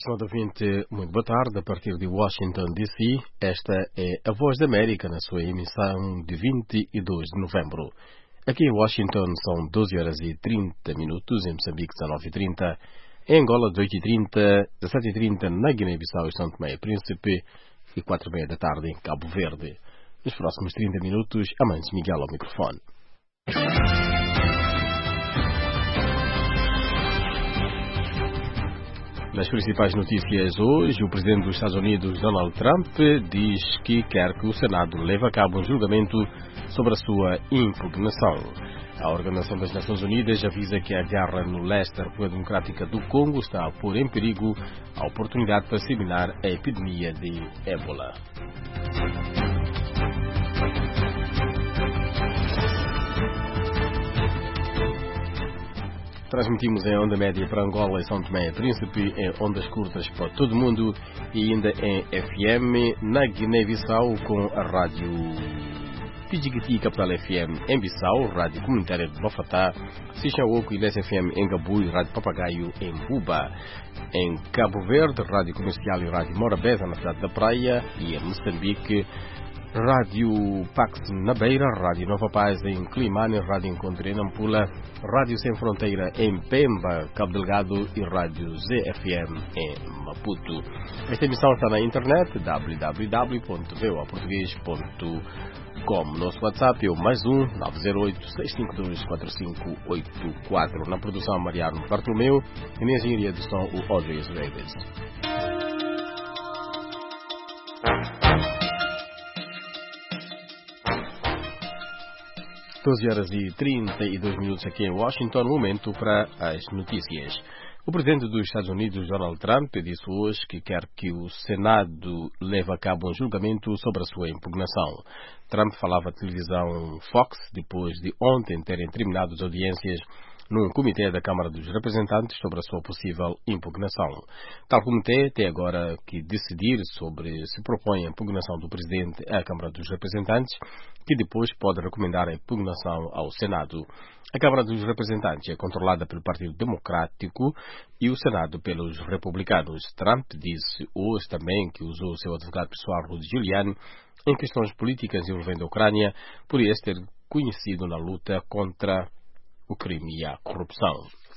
Estimado ouvinte, muito boa tarde. A partir de Washington, D.C., esta é a Voz da América na sua emissão de 22 de novembro. Aqui em Washington são 12 horas e 30 minutos, em Moçambique 19h30, em Angola 18h30, 17h30 na Guiné-Bissau e São Tomé e Príncipe e 4h30 da tarde em Cabo Verde. Nos próximos 30 minutos, Amantes Miguel ao microfone. Nas principais notícias hoje, o presidente dos Estados Unidos, Donald Trump, diz que quer que o Senado leve a cabo um julgamento sobre a sua impugnação. A Organização das Nações Unidas avisa que a guerra no leste da República Democrática do Congo está a pôr em perigo a oportunidade para eliminar a epidemia de ébola. Transmitimos em onda média para Angola e São Tomé e Príncipe, em ondas curtas para todo o mundo e ainda em FM na Guiné-Bissau com a rádio Tijigiti Capital FM em Bissau, rádio comunitária de Bafatá, Sixaoco e Les FM em Gabu e rádio Papagaio em Buba. Em Cabo Verde, rádio comercial e rádio Morabeza na cidade da Praia e em Moçambique, Rádio Pax na Beira, Rádio Nova Paz em Climane, Rádio Encontro em Nampula, Rádio Sem Fronteira em Pemba, Cabo Delgado e Rádio ZFM em Maputo. Esta emissão está na internet www.voaportugues.com. Nosso WhatsApp é o +1 908-652-4584. Na produção Mariano Bartolomeu e na engenharia de som o Audrey Davis. Doze horas e 32 minutos aqui em Washington, momento para as notícias. O presidente dos Estados Unidos, Donald Trump, disse hoje que quer que o Senado leve a cabo um julgamento sobre a sua impugnação. Trump falava à televisão Fox depois de ontem terem terminado as audiências num comitê da Câmara dos Representantes sobre a sua possível impugnação. Tal comitê tem agora que decidir sobre se propõe a impugnação do presidente à Câmara dos Representantes, que depois pode recomendar a impugnação ao Senado. A Câmara dos Representantes é controlada pelo Partido Democrático e o Senado pelos republicanos. Trump disse hoje também que usou o seu advogado pessoal, Rudy Giuliani, em questões políticas envolvendo a Ucrânia, por este ter conhecido na luta contra o crime e a corrupção.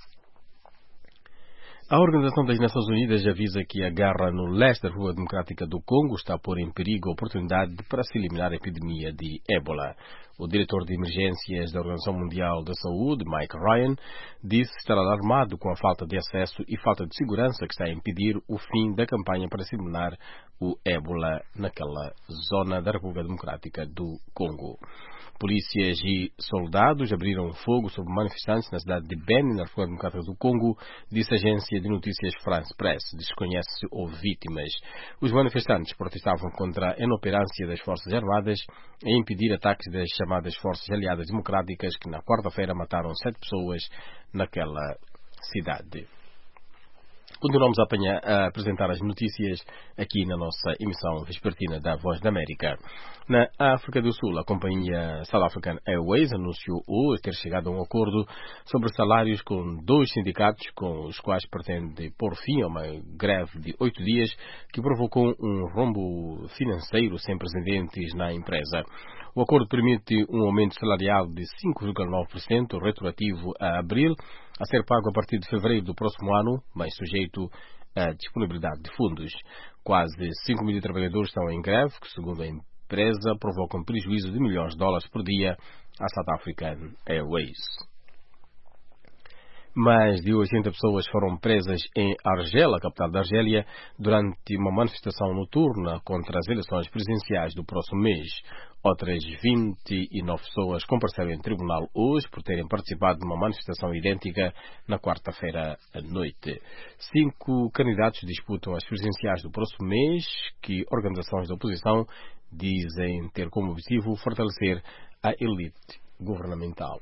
A Organização das Nações Unidas avisa que a guerra no leste da República Democrática do Congo está a pôr em perigo a oportunidade para se eliminar a epidemia de ébola. O diretor de emergências da Organização Mundial da Saúde, Mike Ryan, disse estar alarmado com a falta de acesso e falta de segurança que está a impedir o fim da campanha para se eliminar o ébola naquela zona da República Democrática do Congo. Polícias e soldados abriram fogo sobre manifestantes na cidade de Beni, na República Democrática do Congo, disse a agência de notícias France Press. Desconhece se houve vítimas. Os manifestantes protestavam contra a inoperância das Forças Armadas em impedir ataques das chamadas Forças Aliadas Democráticas que na quarta-feira mataram 7 pessoas naquela cidade. Continuamos a apresentar as notícias aqui na nossa emissão vespertina da Voz da América. Na África do Sul, a companhia South African Airways anunciou hoje ter chegado a um acordo sobre salários com 2 sindicatos com os quais pretende pôr fim a uma greve de 8 dias que provocou um rombo financeiro sem precedentes na empresa. O acordo permite um aumento salarial de 5,9% retroativo a abril, a ser pago a partir de fevereiro do próximo ano, mas sujeito à disponibilidade de fundos. Quase 5 mil trabalhadores estão em greve, que, segundo a empresa, provocam prejuízo de milhões de dólares por dia à South African Airways. Mais de 80 pessoas foram presas em Argel, a capital da Argélia, durante uma manifestação noturna contra as eleições presidenciais do próximo mês. Outras 29 pessoas compareceram em tribunal hoje por terem participado de uma manifestação idêntica na quarta-feira à noite. 5 candidatos disputam as presidenciais do próximo mês, que organizações da oposição dizem ter como objetivo fortalecer a elite governamental.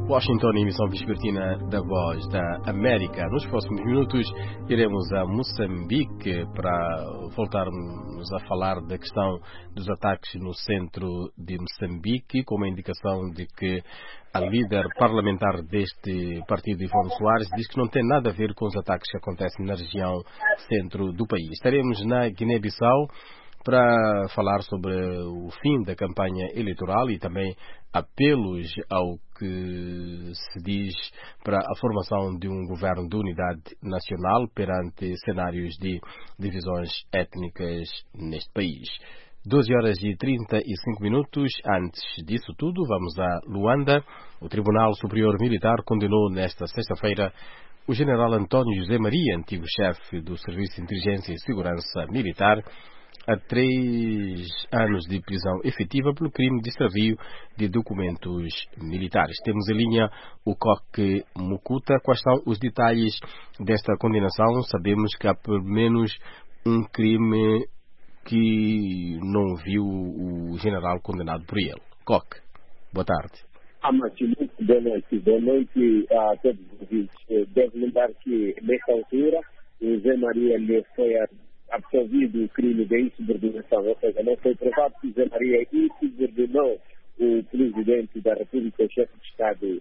Washington, emissão vespertina da Voz da América. Nos próximos minutos iremos a Moçambique para voltarmos a falar da questão dos ataques no centro de Moçambique, com uma indicação de que a líder parlamentar deste partido, Ivone Soares, diz que não tem nada a ver com os ataques que acontecem na região centro do país. Estaremos na Guiné-Bissau para falar sobre o fim da campanha eleitoral e também apelos ao que se diz para a formação de um governo de unidade nacional perante cenários de divisões étnicas neste país. 12 horas e 35 minutos. Antes disso tudo, vamos a Luanda. O Tribunal Superior Militar condenou nesta sexta-feira o general António José Maria, antigo chefe do Serviço de Inteligência e Segurança Militar, a 3 anos de prisão efetiva pelo crime de extravio de documentos militares. Temos em linha o Coque Mukuta. Quais são os detalhes desta condenação? Sabemos que há pelo menos um crime que não viu o general condenado por ele. Coque, boa tarde. Boa noite. Boa noite a todos os ouvintes. Devo lembrar que, nesta altura, o Zé Maria lhe foi absolvido o crime de insubordinação, ou seja, não foi provado que o Zé Maria insubordinou o presidente da República, o chefe de Estado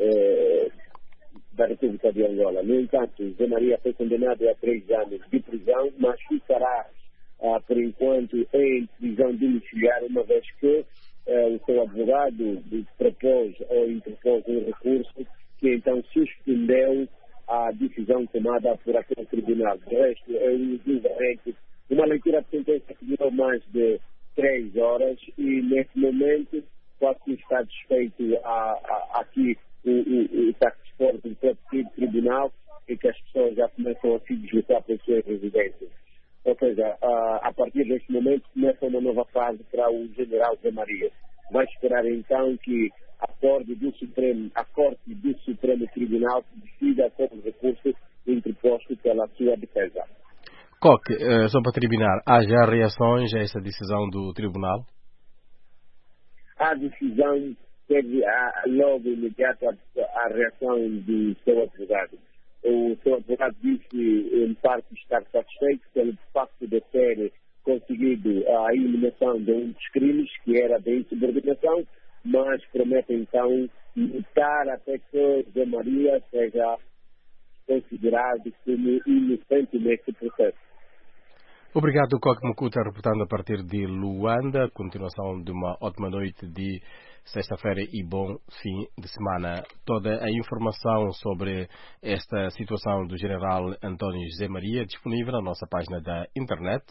da República de Angola. No entanto, o Zé Maria foi condenado a 3 anos de prisão, mas ficará, por enquanto, em prisão domiciliar, uma vez que o seu advogado propôs ou interpôs um recurso que então suspendeu a decisão tomada por aquele tribunal. De resto, é uma leitura de sentença que durou mais de 3 horas e, nesse momento, quase que está desfeito aqui o transporte do próprio tribunal e que as pessoas já começam a se deslocar para as suas residências. Ou seja, a partir deste momento começa uma nova fase para o general Zé Maria. Vai esperar então que a Corte do Supremo Tribunal decida sobre o recurso interposto pela sua defesa. Coque, só para terminar, há já reações a esta decisão do tribunal? A decisão teve logo imediato a reação do seu advogado. O seu advogado disse, em parte, estar satisfeito pelo facto de ter conseguido a eliminação de um dos crimes, que era da insubordinação, mas promete então lutar até que Zé Maria seja considerado como inocente neste processo. Obrigado, Coque Mukuta, reportando a partir de Luanda. Continuação de uma ótima noite de sexta-feira e bom fim de semana. Toda a informação sobre esta situação do general António José Maria é disponível na nossa página da internet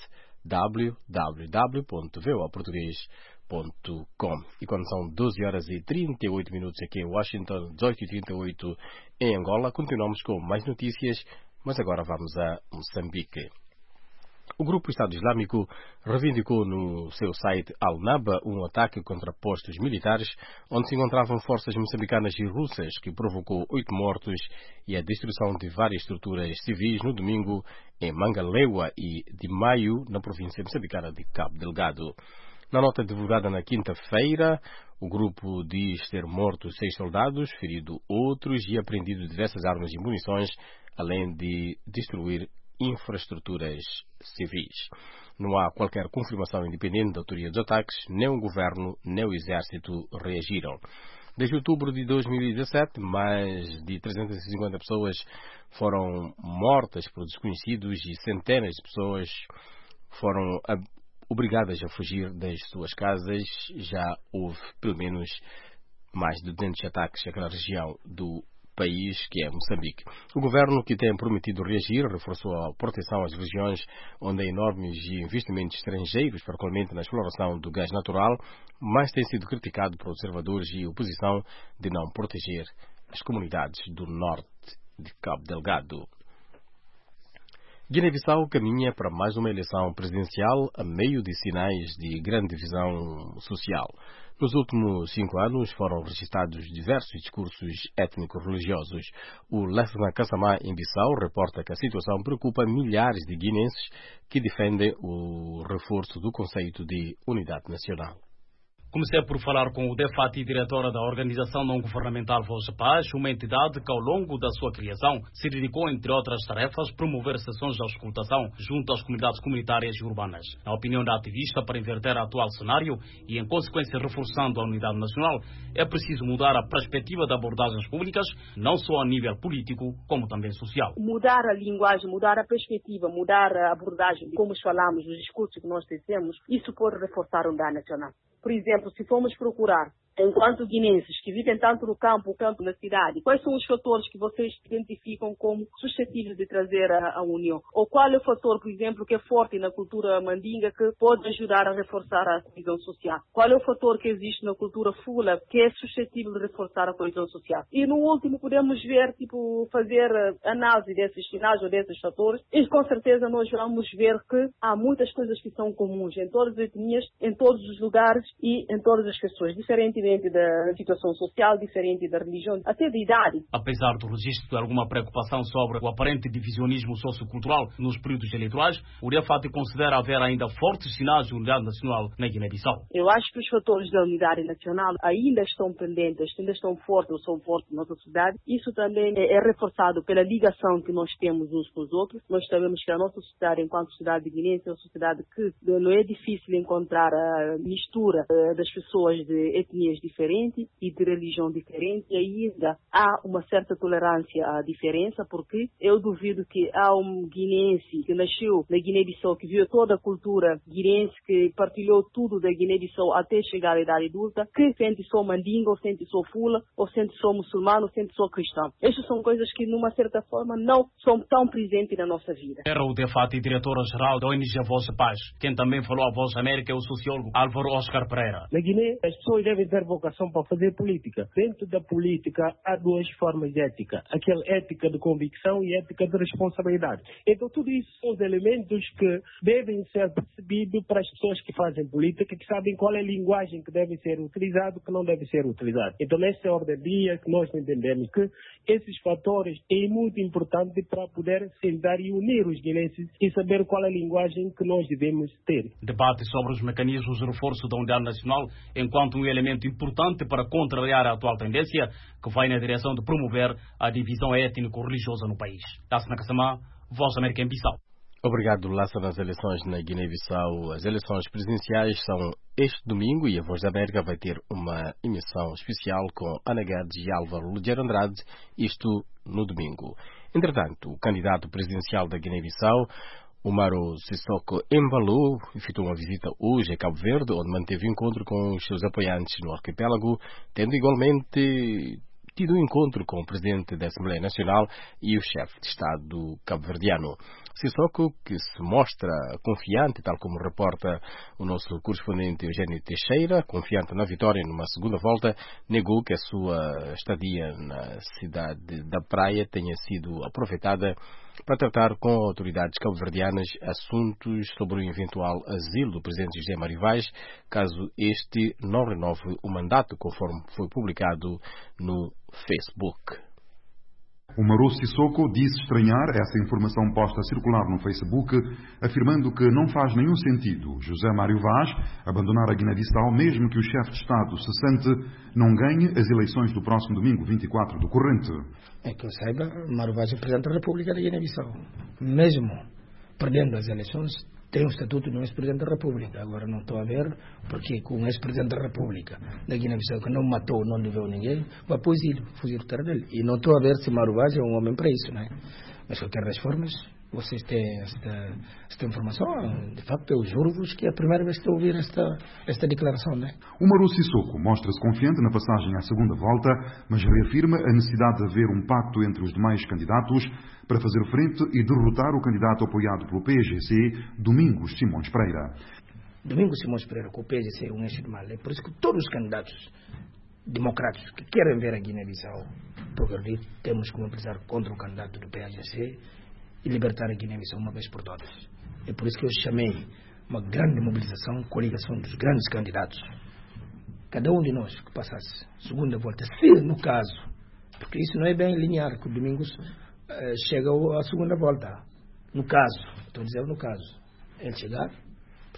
www.voaportugues.com. E quando são 12 horas e 38 minutos aqui em Washington, 18h38 em Angola, continuamos com mais notícias, mas agora vamos a Moçambique. O grupo Estado Islâmico reivindicou no seu site Al-Naba um ataque contra postos militares onde se encontravam forças moçambicanas e russas que provocou 8 mortos e a destruição de várias estruturas civis no domingo em Mangalewa e de Maio, na província moçambicana de Cabo Delgado. Na nota divulgada na quinta-feira, o grupo diz ter morto 6 soldados, ferido outros e apreendido diversas armas e munições, além de destruir infraestruturas civis. Não há qualquer confirmação independente da autoria dos ataques, nem o governo nem o exército reagiram. Desde outubro de 2017, mais de 350 pessoas foram mortas por desconhecidos e centenas de pessoas foram obrigadas a fugir das suas casas. Já houve pelo menos mais de 200 ataques naquela região do país, que é Moçambique. O governo, que tem prometido reagir, reforçou a proteção às regiões onde há enormes investimentos estrangeiros, particularmente na exploração do gás natural, mas tem sido criticado por observadores e oposição de não proteger as comunidades do norte de Cabo Delgado. Guiné-Bissau caminha para mais uma eleição presidencial a meio de sinais de grande divisão social. Nos últimos 5 anos foram registrados diversos discursos étnico-religiosos. O Lefna Kassamá, em Bissau, reporta que a situação preocupa milhares de guinenses que defendem o reforço do conceito de unidade nacional. Comecei por falar com o Defati, diretora da organização não-governamental Voz da Paz, uma entidade que ao longo da sua criação se dedicou, entre outras tarefas, promover sessões de auscultação junto às comunidades comunitárias e urbanas. Na opinião da ativista, para inverter o atual cenário e, em consequência, reforçando a unidade nacional, é preciso mudar a perspectiva de abordagens públicas, não só a nível político, como também social. Mudar a linguagem, mudar a perspectiva, mudar a abordagem, como falamos, os discursos que nós dizemos, isso pode reforçar a unidade nacional. Por exemplo, se formos procurar, enquanto guinenses que vivem tanto no campo quanto na cidade, quais são os fatores que vocês identificam como suscetíveis de trazer a união? Ou qual é o fator, por exemplo, que é forte na cultura mandinga que pode ajudar a reforçar a coesão social? Qual é o fator que existe na cultura fula que é suscetível de reforçar a coesão social? E no último podemos ver, fazer análise desses sinais ou desses fatores e com certeza nós vamos ver que há muitas coisas que são comuns em todas as etnias, em todos os lugares e em todas as pessoas, diferentemente da situação social, diferente da religião, até da idade. Apesar do registro de alguma preocupação sobre o aparente divisionismo sociocultural nos períodos eleitorais, o Defati considera haver ainda fortes sinais de unidade nacional na Guiné-Bissau. Eu acho que os fatores da unidade nacional ainda estão pendentes, ainda estão fortes ou são fortes na nossa sociedade. Isso também é reforçado pela ligação que nós temos uns com os outros. Nós sabemos que a nossa sociedade, enquanto sociedade guinense, é uma sociedade que não é difícil encontrar a mistura das pessoas de etnias diferentes e de religião diferente, e ainda há uma certa tolerância à diferença, porque eu duvido que há um guinense que nasceu na Guiné-Bissau, que viu toda a cultura guinense, que partilhou tudo da Guiné-Bissau até chegar à idade adulta, que sente só mandinga, ou sente só fula, ou sente só muçulmano, ou sente só cristão. Estas são coisas que, numa certa forma, não são tão presentes na nossa vida. Era o Defati, diretora-geral da ONG Voz da Paz. Quem também falou à Voz da América é o sociólogo Álvaro Oscar Pereira. Na Guiné, as pessoas devem ter vocação para fazer política. Dentro da política há duas formas de ética. Aquela ética de convicção e ética de responsabilidade. Então tudo isso são os elementos que devem ser percebidos para as pessoas que fazem política, que sabem qual é a linguagem que deve ser utilizada e que não deve ser utilizada. Então nessa ordem de dia que nós entendemos que esses fatores é muito importante para poder sentar e unir os guinenses e saber qual é a linguagem que nós devemos ter. Debate sobre os mecanismos de reforço da unidade nacional enquanto um elemento importante para contrariar a atual tendência que vai na direção de promover a divisão étnico-religiosa no país. Lassana Kassamá, Voz da América em Bissau. Obrigado, Lassana. Nas eleições na Guiné-Bissau, as eleições presidenciais são este domingo e a Voz da América vai ter uma emissão especial com Ana Guedes e Álvaro Ligeiro Andrade, isto no domingo. Entretanto, o candidato presidencial da Guiné-Bissau, Umaru Sissoko Embalo, efetuou uma visita hoje a Cabo Verde, onde manteve encontro com os seus apoiantes no arquipélago, tendo igualmente tido um encontro com o presidente da Assembleia Nacional e o chefe de Estado cabo-verdiano. Sissoko, que se mostra confiante, tal como reporta o nosso correspondente Eugênio Teixeira, confiante na vitória numa segunda volta, negou que a sua estadia na cidade da Praia tenha sido aproveitada para tratar com autoridades cabo-verdianas assuntos sobre o eventual asilo do presidente José Mário Vaz, caso este não renove o mandato, conforme foi publicado no Facebook. Umaru Sissoko disse estranhar essa informação posta a circular no Facebook, afirmando que não faz nenhum sentido José Mário Vaz abandonar a Guiné-Bissau, mesmo que o chefe de Estado cessante não ganhe as eleições do próximo domingo, 24 do corrente. É que eu saiba, Mário Vaz é Presidente da República da Guiné-Bissau. Mesmo perdendo as eleições, tem um estatuto de um ex-presidente da República. Agora não estou a ver porque com um ex-presidente da República da Guiné-Bissau que não matou, não levou ninguém, vai para o exílio, fugir o terra dele. E não estou a ver se Mário Vaz é um homem para isso, não é? Mas de qualquer das formas, vocês têm esta informação. De facto, eu juro-vos que é a primeira vez que estou a ouvir esta declaração, não é? Umaru Sissoko mostra-se confiante na passagem à segunda volta, mas reafirma a necessidade de haver um pacto entre os demais candidatos para fazer frente e derrotar o candidato apoiado pelo PGC, Domingos Simões Pereira. Domingos Simões Pereira, com o PGC, é um eixo de mal. É por isso que todos os candidatos democráticos que querem ver a Guiné-Bissau progredir, temos que mobilizar contra o candidato do PGC e libertar a Guiné-Bissau uma vez por todas. É por isso que eu chamei uma grande mobilização, coligação dos grandes candidatos. Cada um de nós que passasse segunda volta, se no caso, porque isso não é bem linear, que o Domingos chega à segunda volta. No caso, estou dizendo no caso, ele chegar,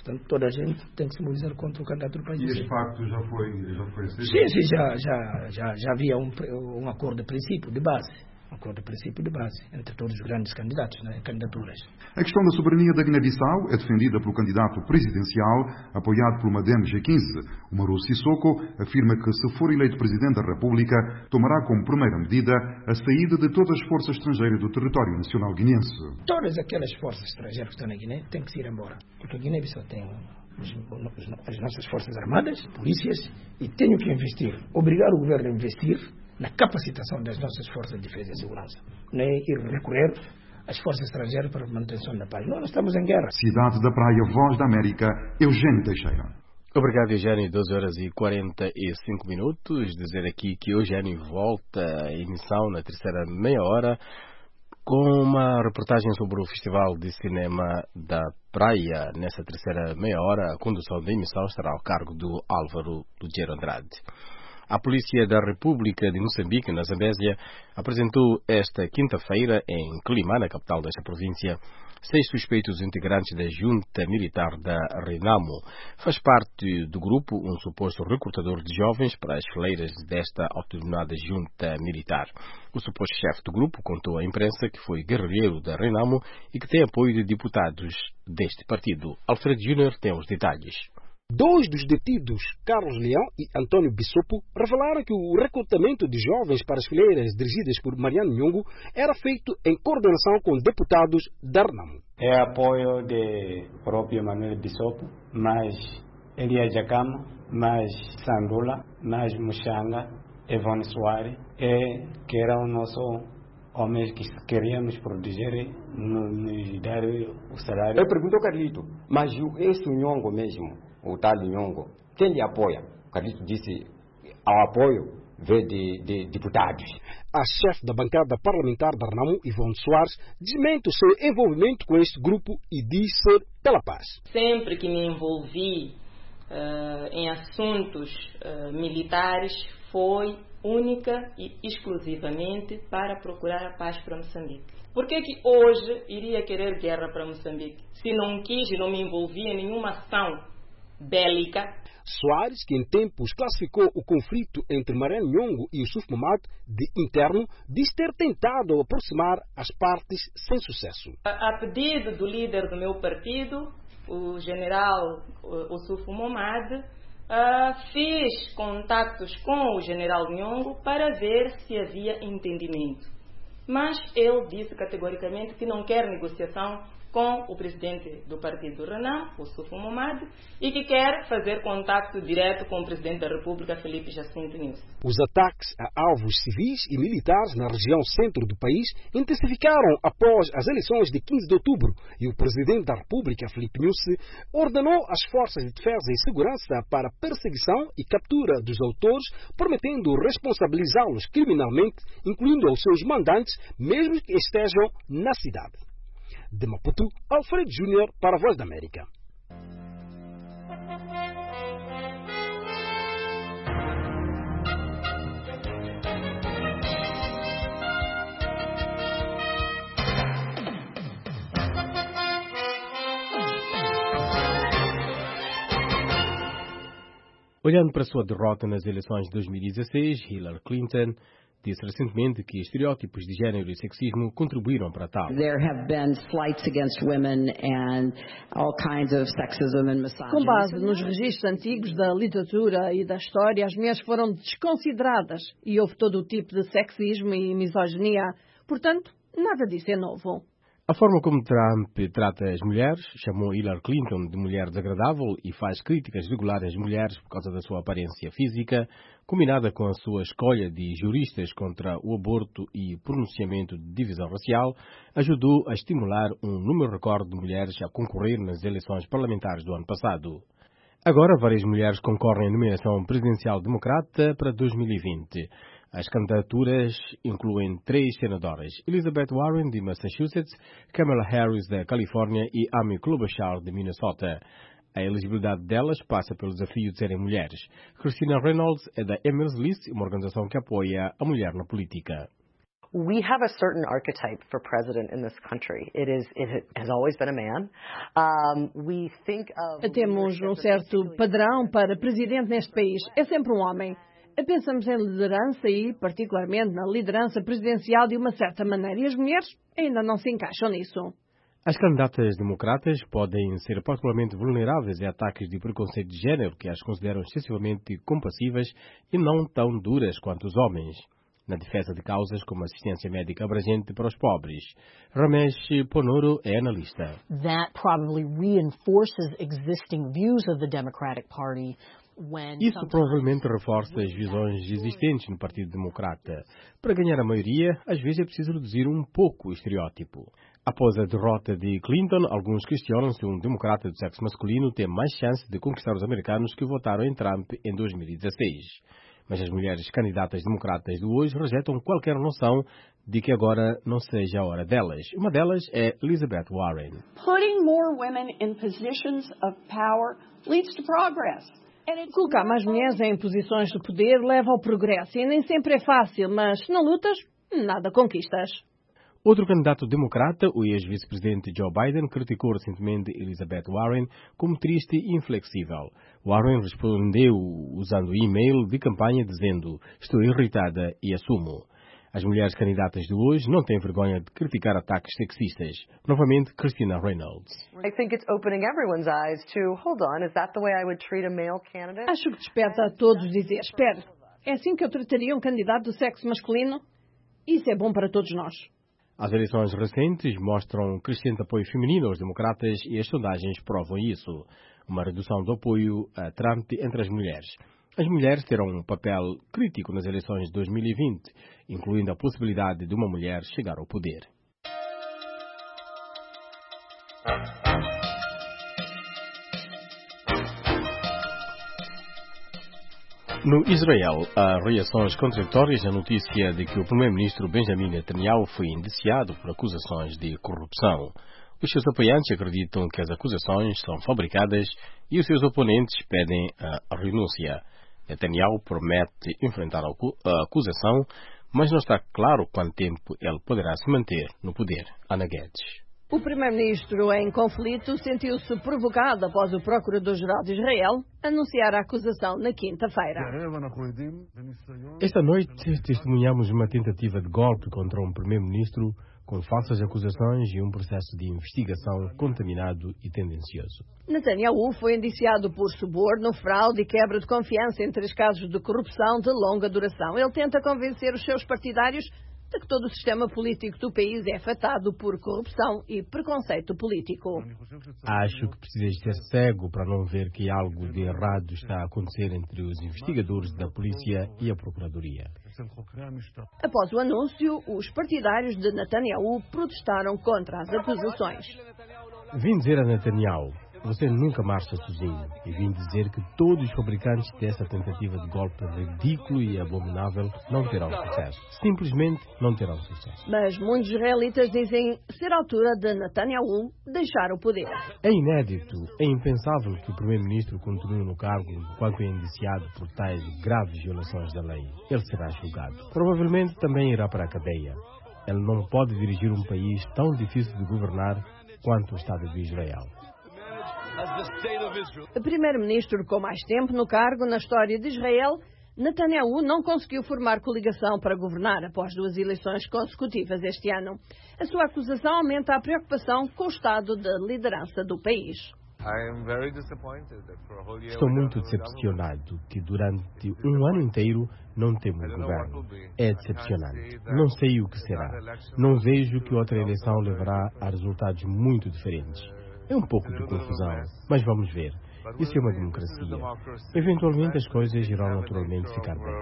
Portanto, toda a gente tem que se mobilizar contra o candidato do país. E este pacto já foi aceito? Sim, já havia um acordo de princípio, de base. Um acordo de princípio de base entre todos os grandes candidatos, candidaturas. A questão da soberania da Guiné-Bissau é defendida pelo candidato presidencial, apoiado pelo Madem G15. O Umaru Sissoko afirma que, se for eleito Presidente da República, tomará como primeira medida a saída de todas as forças estrangeiras do território nacional guineense. Todas aquelas forças estrangeiras que estão na Guiné têm que se ir embora. Porque a Guiné-Bissau tem as nossas forças armadas, polícias, e tenho que investir, obrigar o governo a investir na capacitação das nossas forças de defesa e segurança. Não é ir recorrer às forças estrangeiras para a manutenção da paz. Nós estamos em guerra. Cidade da Praia, Voz da América, Eugênio Teixeira. Obrigado, Eugênio. 12h45. Dizer aqui que Eugênio volta à emissão na terceira meia hora com uma reportagem sobre o Festival de Cinema da Praia. Nessa terceira meia hora, a condução da emissão estará ao cargo do Álvaro Lugero Andrade. A Polícia da República de Moçambique, na Zambésia, apresentou esta quinta-feira, em Quelimane, na capital desta província, 6 suspeitos integrantes da junta militar da Renamo. Faz parte do grupo um suposto recrutador de jovens para as fileiras desta autodenominada junta militar. O suposto chefe do grupo contou à imprensa que foi guerrilheiro da Renamo e que tem apoio de deputados deste partido. Alfredo Júnior tem os detalhes. 2 dos detidos, Carlos Leão e Antônio Bissopo, revelaram que o recrutamento de jovens para as fileiras dirigidas por Mariano Nhongo era feito em coordenação com deputados da Renamo. É apoio de próprio Manuel Bissopo, mais Elias Jacama, mais Sandula, mais Muxanga, Evone Soares, que eram nossos homens que queríamos proteger, nos dar o salário. Eu pergunto ao Carlito, mas esse Nhongo mesmo, o tal Nhongo, quem lhe apoia? O Carlito disse, ao apoio veio de deputados. A chefe da bancada parlamentar da Renamo, Ivone Soares, desmente o seu envolvimento com este grupo e diz ser pela paz. Sempre que me envolvi em assuntos militares foi única e exclusivamente para procurar a paz para Moçambique. Por que hoje iria querer guerra para Moçambique? Se não quis e não me envolvi em nenhuma ação bélica. Soares, que em tempos classificou o conflito entre Mariano Nhongo e Yusuf Mahamat de interno, diz ter tentado aproximar as partes sem sucesso. A pedido do líder do meu partido, o general Yusuf Mahamat, fiz contactos com o general Nhongo para ver se havia entendimento. Mas ele disse categoricamente que não quer negociação com o presidente do partido Renamo, o Yusuf Mahamat, e que quer fazer contato direto com o presidente da República, Filipe Jacinto Nyusi. Os ataques a alvos civis e militares na região centro do país intensificaram após as eleições de 15 de outubro e o presidente da República, Filipe Nyusi, ordenou às forças de defesa e segurança para perseguição e captura dos autores, prometendo responsabilizá-los criminalmente, incluindo os seus mandantes, mesmo que estejam na cidade. De Maputo, Alfredo Júnior para a Voz da América. Olhando para a sua derrota nas eleições de 2016, Hillary Clinton disse recentemente que estereótipos de género e sexismo contribuíram para tal. Com base nos registros antigos da literatura e da história, as mulheres foram desconsideradas e houve todo o tipo de sexismo e misoginia. Portanto, nada disso é novo. A forma como Trump trata as mulheres, chamou Hillary Clinton de mulher desagradável e faz críticas regulares às mulheres por causa da sua aparência física, combinada com a sua escolha de juristas contra o aborto e pronunciamento de divisão racial, ajudou a estimular um número recorde de mulheres a concorrer nas eleições parlamentares do ano passado. Agora, várias mulheres concorrem à nomeação presidencial democrata para 2020. As candidaturas incluem 3 senadoras: Elizabeth Warren, de Massachusetts, Kamala Harris, da Califórnia e Amy Klobuchar, de Minnesota. A elegibilidade delas passa pelo desafio de serem mulheres. Christina Reynolds é da Emers List, uma organização que apoia a mulher na política. We have a certain archetype for president in this country. It has always been a man. Temos um certo padrão para presidente neste país. É sempre um homem. Pensamos em liderança e, particularmente, na liderança presidencial de uma certa maneira. E as mulheres ainda não se encaixam nisso. As candidatas democratas podem ser particularmente vulneráveis a ataques de preconceito de género que as consideram excessivamente compassivas e não tão duras quanto os homens, na defesa de causas como assistência médica abrangente para os pobres. Ramesh Ponoro é analista. That probably reinforces existing views of the Democratic Party. Isso provavelmente reforça as visões existentes no Partido Democrata. Para ganhar a maioria, às vezes é preciso reduzir um pouco o estereótipo. Após a derrota de Clinton, alguns questionam se um democrata do sexo masculino tem mais chance de conquistar os americanos que votaram em Trump em 2016. Mas as mulheres candidatas democratas de hoje rejeitam qualquer noção de que agora não seja a hora delas. Uma delas é Elizabeth Warren. Putting more women in positions of power leads to progress. Colocar mais mulheres em posições de poder leva ao progresso e nem sempre é fácil, mas se não lutas, nada conquistas. Outro candidato democrata, o ex-vice-presidente Joe Biden, criticou recentemente Elizabeth Warren como triste e inflexível. Warren respondeu usando e-mail de campanha dizendo: "Estou irritada e assumo." As mulheres candidatas de hoje não têm vergonha de criticar ataques sexistas. Novamente, Christina Reynolds. Acho que desperta a todos dizer: espera, é assim que eu trataria um candidato do sexo masculino? Isso é bom para todos nós. As eleições recentes mostram crescente apoio feminino aos democratas e as sondagens provam isso. Uma redução do apoio a Trump entre as mulheres. As mulheres terão um papel crítico nas eleições de 2020, incluindo a possibilidade de uma mulher chegar ao poder. No Israel, há reações contraditórias à notícia de que o primeiro-ministro Benjamin Netanyahu foi indiciado por acusações de corrupção. Os seus apoiantes acreditam que as acusações são fabricadas e os seus oponentes pedem a renúncia. Netanyahu promete enfrentar a acusação, mas não está claro quanto tempo ele poderá se manter no poder. Ana Guedes. O primeiro-ministro em conflito sentiu-se provocado após o procurador-geral de Israel anunciar a acusação na quinta-feira. Esta noite testemunhamos uma tentativa de golpe contra um primeiro-ministro com falsas acusações e um processo de investigação contaminado e tendencioso. Netanyahu foi indiciado por suborno, fraude e quebra de confiança em 3 casos de corrupção de longa duração. Ele tenta convencer os seus partidários de que todo o sistema político do país é afetado por corrupção e preconceito político. Acho que precisas ser cego para não ver que algo de errado está a acontecer entre os investigadores da polícia e a procuradoria. Após o anúncio, os partidários de Netanyahu protestaram contra as acusações. Vim dizer a Netanyahu: você nunca marcha sozinho. E vim dizer que todos os fabricantes dessa tentativa de golpe ridículo e abominável não terão sucesso. Simplesmente não terão sucesso. Mas muitos israelitas dizem ser a altura de Netanyahu deixar o poder. É inédito, é impensável que o primeiro-ministro continue no cargo enquanto é indiciado por tais graves violações da lei. Ele será julgado. Provavelmente também irá para a cadeia. Ele não pode dirigir um país tão difícil de governar quanto o Estado de Israel. O primeiro-ministro com mais tempo no cargo na história de Israel, Netanyahu não conseguiu formar coligação para governar após 2 eleições consecutivas este ano. A sua acusação aumenta a preocupação com o estado de liderança do país. Estou muito decepcionado que durante um ano inteiro não temos governo. É decepcionante. Não sei o que será. Não vejo que outra eleição levará a resultados muito diferentes. É um pouco de confusão, mas vamos ver. Isso é uma democracia. Eventualmente as coisas irão naturalmente ficar bem.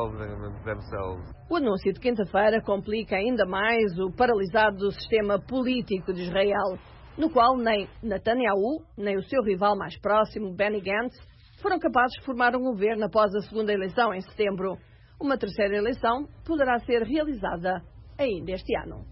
O anúncio de quinta-feira complica ainda mais o paralisado sistema político de Israel, no qual nem Netanyahu, nem o seu rival mais próximo, Benny Gantz, foram capazes de formar um governo após a segunda eleição em setembro. Uma terceira eleição poderá ser realizada ainda este ano.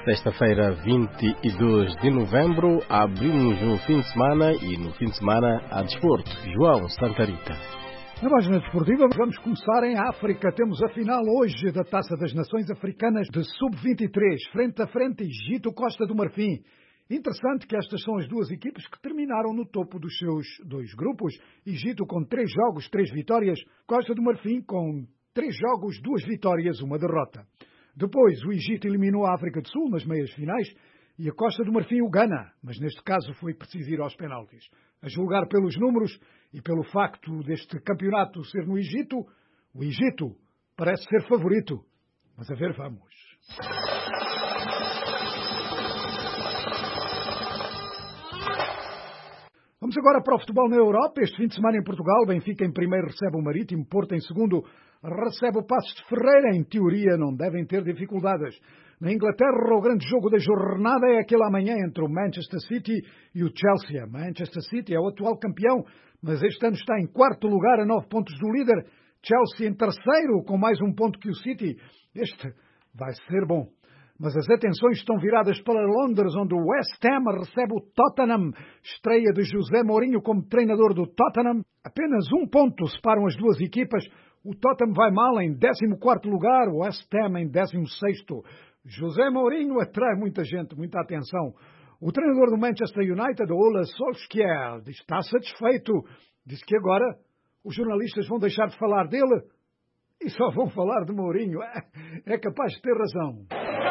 Sexta-feira, 22 de novembro, abrimos o fim de semana e no fim de semana há desporto. João Santa Rita. Na página desportiva vamos começar em África. Temos a final hoje da Taça das Nações Africanas de Sub-23, frente a frente Egito, Costa do Marfim. Interessante que estas são as duas equipes que terminaram no topo dos seus dois grupos. Egito com 3 jogos, 3 vitórias. Costa do Marfim com 3 jogos, 2 vitórias, 1 derrota. Depois o Egito eliminou a África do Sul nas meias finais e a Costa do Marfim o Ghana, mas neste caso foi preciso ir aos penaltis. A julgar pelos números e pelo facto deste campeonato ser no Egito, o Egito parece ser favorito. Mas a ver, vamos. Vamos agora para o futebol na Europa. Este fim de semana em Portugal, Benfica em primeiro recebe o Marítimo, Porto em segundo recebe o Passos de Ferreira. Em teoria não devem ter dificuldades. Na Inglaterra, o grande jogo da jornada é aquele amanhã entre o Manchester City e o Chelsea. Manchester City é o atual campeão, mas este ano está em 4º lugar a 9 pontos do líder. Chelsea em 3º, com mais 1 ponto que o City. Este vai ser bom. Mas as atenções estão viradas para Londres, onde o West Ham recebe o Tottenham. Estreia de José Mourinho como treinador do Tottenham. Apenas 1 ponto separam as duas equipas. O Tottenham vai mal em 14º lugar, o West Ham em 16º. José Mourinho atrai muita gente, muita atenção. O treinador do Manchester United, Ole Solskjaer, está satisfeito. Diz que agora os jornalistas vão deixar de falar dele e só vão falar de Mourinho. É capaz de ter razão.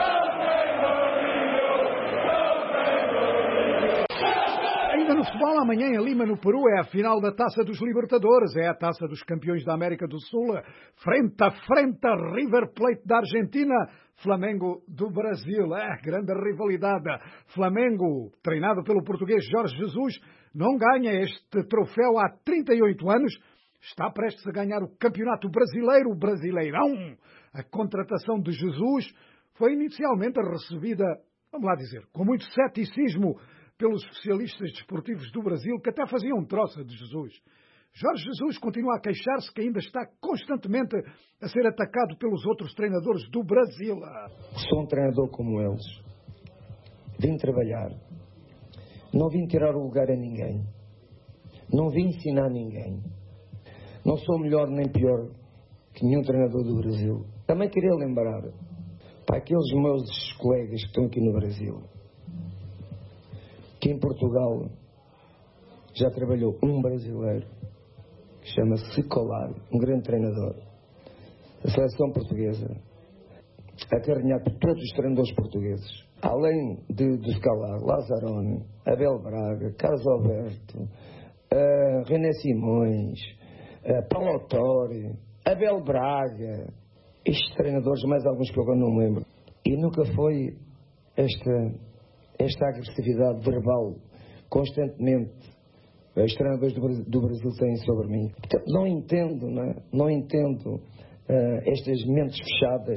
Ainda no futebol, amanhã em Lima, no Peru, é a final da Taça dos Libertadores. É a Taça dos Campeões da América do Sul. Frente a frente a River Plate da Argentina, Flamengo do Brasil. Grande rivalidade. Flamengo, treinado pelo português Jorge Jesus, não ganha este troféu há 38 anos. Está prestes a ganhar o Campeonato Brasileiro, o Brasileirão. A contratação de Jesus foi inicialmente recebida, vamos lá dizer, com muito ceticismo pelos especialistas desportivos do Brasil, que até faziam troça de Jesus. Jorge Jesus continua a queixar-se que ainda está constantemente a ser atacado pelos outros treinadores do Brasil. Sou um treinador como eles. Vim trabalhar. Não vim tirar o lugar a ninguém. Não vim ensinar ninguém. Não sou melhor nem pior que nenhum treinador do Brasil. Também queria lembrar para aqueles meus colegas que estão aqui no Brasil que em Portugal já trabalhou um brasileiro que chama-se Colar, um grande treinador. A seleção portuguesa, acarinhado por todos os treinadores portugueses, além de Colar, Lazzaroni, Abel Braga, Carlos Alberto, René Simões, Paulo Autori, Abel Braga, estes treinadores, mais alguns que eu agora não me lembro. E nunca foi esta agressividade verbal constantemente os treinadores do Brasil têm sobre mim. Portanto, não entendo estas mentes fechadas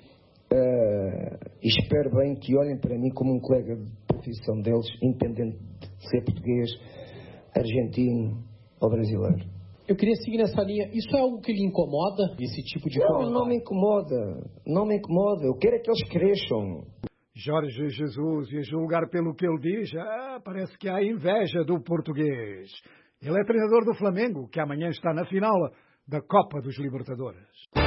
e espero bem que olhem para mim como um colega de profissão deles, independente de ser português, argentino ou brasileiro. Eu queria seguir nessa linha. Isso é algo que lhe incomoda, esse tipo de comentário? Não me incomoda. Não me incomoda. Eu quero é que eles cresçam. Jorge Jesus, e a julgar pelo que ele diz, parece que há inveja do português. Ele é treinador do Flamengo, que amanhã está na final da Copa dos Libertadores.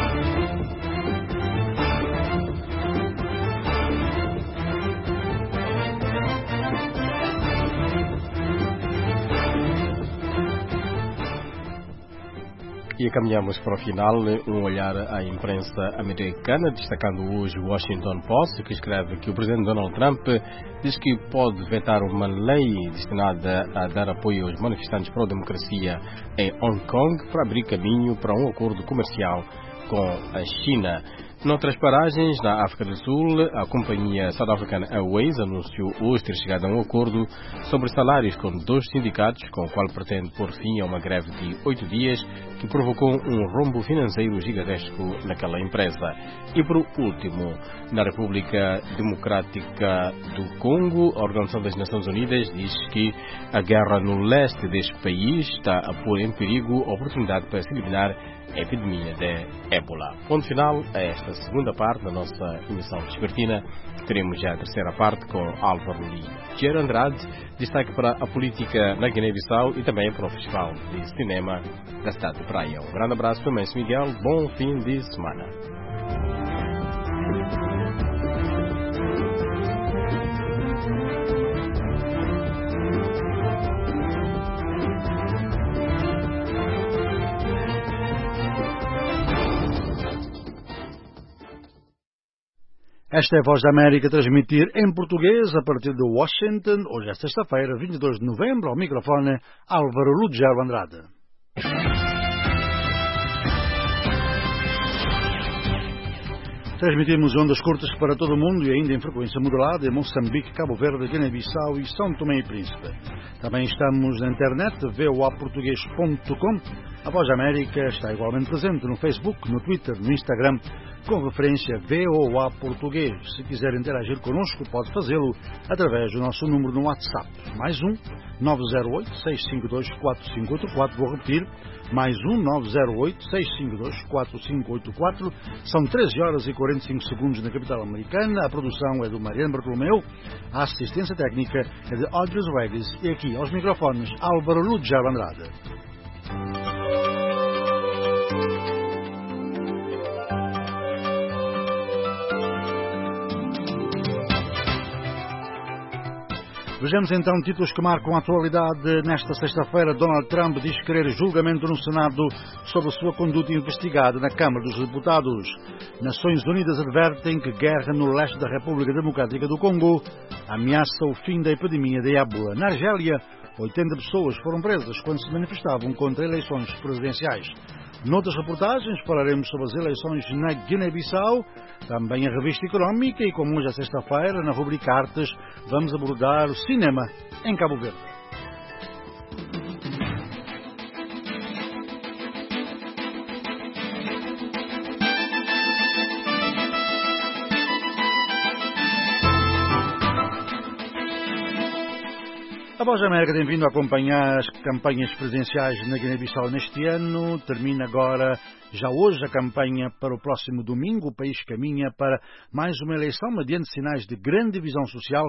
E caminhamos para o final, um olhar à imprensa americana, destacando hoje o Washington Post, que escreve que o presidente Donald Trump diz que pode vetar uma lei destinada a dar apoio aos manifestantes pró-democracia em Hong Kong para abrir caminho para um acordo comercial com a China. Noutras paragens, na África do Sul, a companhia South African Airways anunciou hoje ter chegado a um acordo sobre salários com 2 sindicatos, com o qual pretende pôr fim a uma greve de 8 dias que provocou um rombo financeiro gigantesco naquela empresa. E por último, na República Democrática do Congo, a Organização das Nações Unidas diz que a guerra no leste deste país está a pôr em perigo a oportunidade para se eliminar epidemia de ébola. Ponto final a esta segunda parte da nossa emissão vespertina. Teremos já a terceira parte com Álvaro Ligeiro Andrade, destaque para a política na Guiné-Bissau e também para o Festival de Cinema da cidade de Praia. Um grande abraço para Mãe Miguel, bom fim de semana. Esta é a Voz da América, transmitir em português a partir de Washington, hoje é sexta-feira, 22 de novembro, ao microfone Álvaro Ligeiro Andrade. Transmitimos ondas curtas para todo o mundo e ainda em frequência modulada em Moçambique, Cabo Verde, Guiné-Bissau e São Tomé e Príncipe. Também estamos na internet, voaportugues.com. A Voz da América está igualmente presente no Facebook, no Twitter, no Instagram, com referência VOA Português. Se quiser interagir connosco, pode fazê-lo através do nosso número no WhatsApp. Mais 908-652-4584. Vou repetir. Mais 908-652-4584. São 13 horas e 45 segundos na capital americana. A produção é do Mariano Bartolomeu. A assistência técnica é de Audrey Regis. E aqui, aos microfones, Álvaro Ligeiro Andrade. Vejamos então títulos que marcam a atualidade. Nesta sexta-feira, Donald Trump diz querer julgamento no Senado sobre sua conduta investigada na Câmara dos Deputados. Nações Unidas advertem que guerra no leste da República Democrática do Congo ameaça o fim da epidemia de ébola. Na Argélia, 80 pessoas foram presas quando se manifestavam contra eleições presidenciais. Noutras reportagens falaremos sobre as eleições na Guiné-Bissau, também a revista económica e, como hoje é sexta-feira, na rubrica Artes, vamos abordar o cinema em Cabo Verde. A Voz da América tem vindo a acompanhar as campanhas presidenciais na Guiné-Bissau neste ano. Termina agora, já hoje, a campanha para o próximo domingo. O país caminha para mais uma eleição mediante sinais de grande divisão social.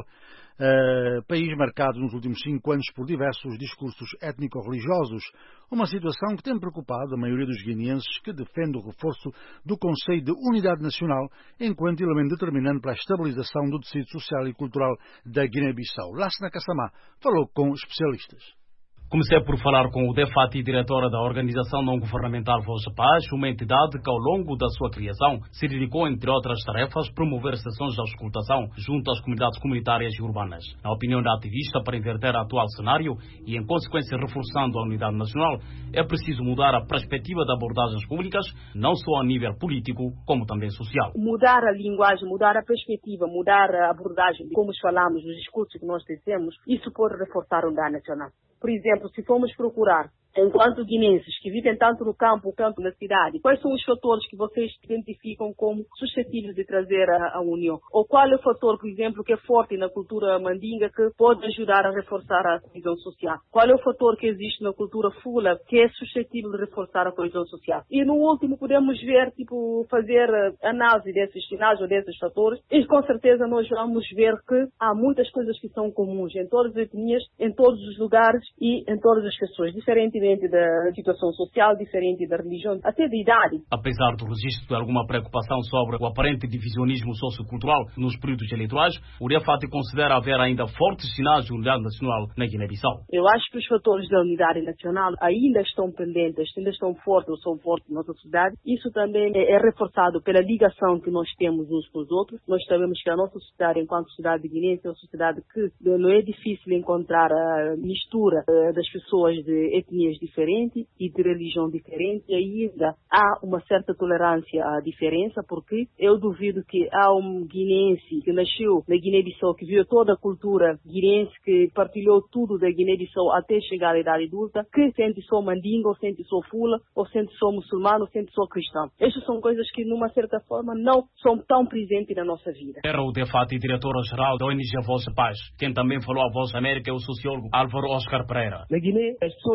País marcado nos últimos 5 anos por diversos discursos étnico-religiosos. Uma situação que tem preocupado a maioria dos guineenses, que defende o reforço do conceito de unidade nacional enquanto elemento determinante para a estabilização do tecido social e cultural da Guiné-Bissau. Lassana Kassamá falou com especialistas. Comecei por falar com o Defati, diretora da organização não-governamental Voz da Paz, uma entidade que ao longo da sua criação se dedicou, entre outras tarefas, promover sessões de auscultação junto às comunidades comunitárias e urbanas. Na opinião da ativista, para inverter o atual cenário e, em consequência, reforçando a unidade nacional, é preciso mudar a perspectiva de abordagens públicas, não só a nível político, como também social. Mudar a linguagem, mudar a perspectiva, mudar a abordagem, como falamos nos discursos que nós dizemos, isso pode reforçar a unidade nacional. Por exemplo, se formos procurar, enquanto guineenses que vivem tanto no campo quanto na cidade, quais são os fatores que vocês identificam como suscetíveis de trazer a união? Ou qual é o fator, por exemplo, que é forte na cultura mandinga que pode ajudar a reforçar a coesão social? Qual é o fator que existe na cultura fula que é suscetível de reforçar a coesão social? E no último podemos ver, fazer análise desses sinais ou desses fatores e com certeza nós vamos ver que há muitas coisas que são comuns em todas as etnias, em todos os lugares e em todas as pessoas, diferentemente da situação social, diferente da religião, até da idade. Apesar do registro de alguma preocupação sobre o aparente divisionismo sociocultural nos períodos eleitorais, o Defati considera haver ainda fortes sinais de unidade nacional na Guiné-Bissau. Eu acho que os fatores da unidade nacional ainda estão pendentes, ainda estão fortes ou são fortes na nossa sociedade. Isso também é reforçado pela ligação que nós temos uns com os outros. Nós sabemos que a nossa sociedade, enquanto sociedade guineense, é uma sociedade que não é difícil encontrar a mistura das pessoas de etnias diferentes e de religião diferente. E ainda há uma certa tolerância à diferença, porque eu duvido que há um guineense que nasceu na Guiné-Bissau, que viu toda a cultura guineense, que partilhou tudo da Guiné-Bissau até chegar à idade adulta, que sente só mandinga, ou sente só fula, ou sente só muçulmano, ou sente só cristão. Estas são coisas que, numa certa forma, não são tão presentes na nossa vida. Era o Defati, diretor-geral da ONG Voz da Paz. Quem também falou à Voz da América é o sociólogo Álvaro Oscar Pereira. Na Guiné, as pessoas devem ter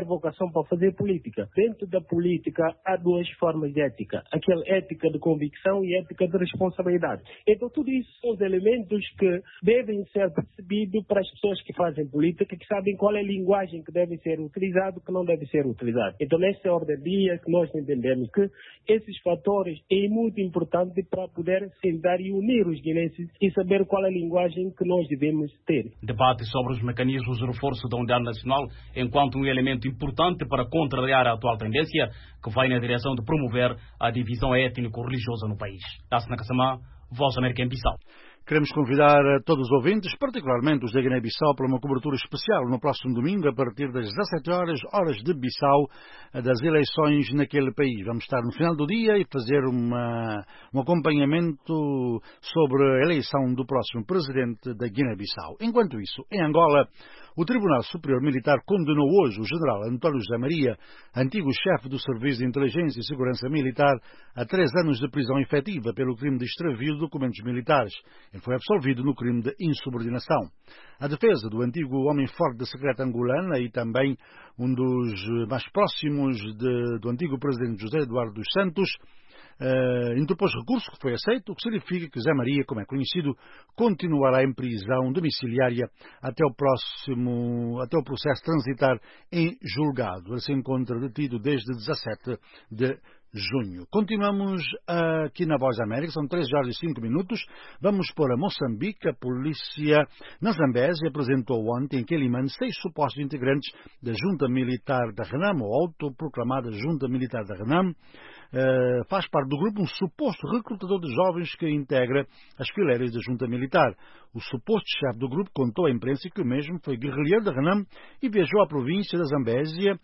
vocação para fazer política. Dentro da política há duas formas de ética. Aquela ética de convicção e ética de responsabilidade. Então tudo isso são os elementos que devem ser percebidos para as pessoas que fazem política, que sabem qual é a linguagem que deve ser utilizada e que não deve ser utilizada. Então nessa ordem de dia que nós entendemos que esses fatores é muito importante para poder sentar e unir os guineenses e saber qual é a linguagem que nós devemos ter. Debate sobre os mecanismos de reforço da unidade nacional enquanto um elemento importante para contrariar a atual tendência que vai na direção de promover a divisão étnico-religiosa no país. Tassina Kassamá, Voz América em Bissau. Queremos convidar a todos os ouvintes, particularmente os da Guiné-Bissau, para uma cobertura especial no próximo domingo, a partir das 17 horas de Bissau, das eleições naquele país. Vamos estar no final do dia e fazer um acompanhamento sobre a eleição do próximo presidente da Guiné-Bissau. Enquanto isso, em Angola, o Tribunal Superior Militar condenou hoje o general António José Maria, antigo chefe do Serviço de Inteligência e Segurança Militar, a 3 anos de prisão efetiva pelo crime de extravio de documentos militares. Ele foi absolvido no crime de insubordinação. A defesa do antigo homem forte da secreta angolana e também um dos mais próximos do antigo presidente José Eduardo dos Santos interpôs recurso que foi aceito, o que significa que Zé Maria, como é conhecido, continuará em prisão domiciliária até o processo transitar em julgado. Ele se encontra detido desde 17 de junho. Continuamos aqui na Voz da América, são 13 horas e 5 minutos. Vamos para Moçambique. A polícia na Zambésia apresentou ontem em Quelimane 6 supostos integrantes da Junta Militar da RENAM, ou autoproclamada Junta Militar da RENAM. Faz parte do grupo um suposto recrutador de jovens que integra as fileiras da Junta Militar. O suposto chefe do grupo contou à imprensa que o mesmo foi guerrilheiro da RENAM e viajou à província da Zambésia,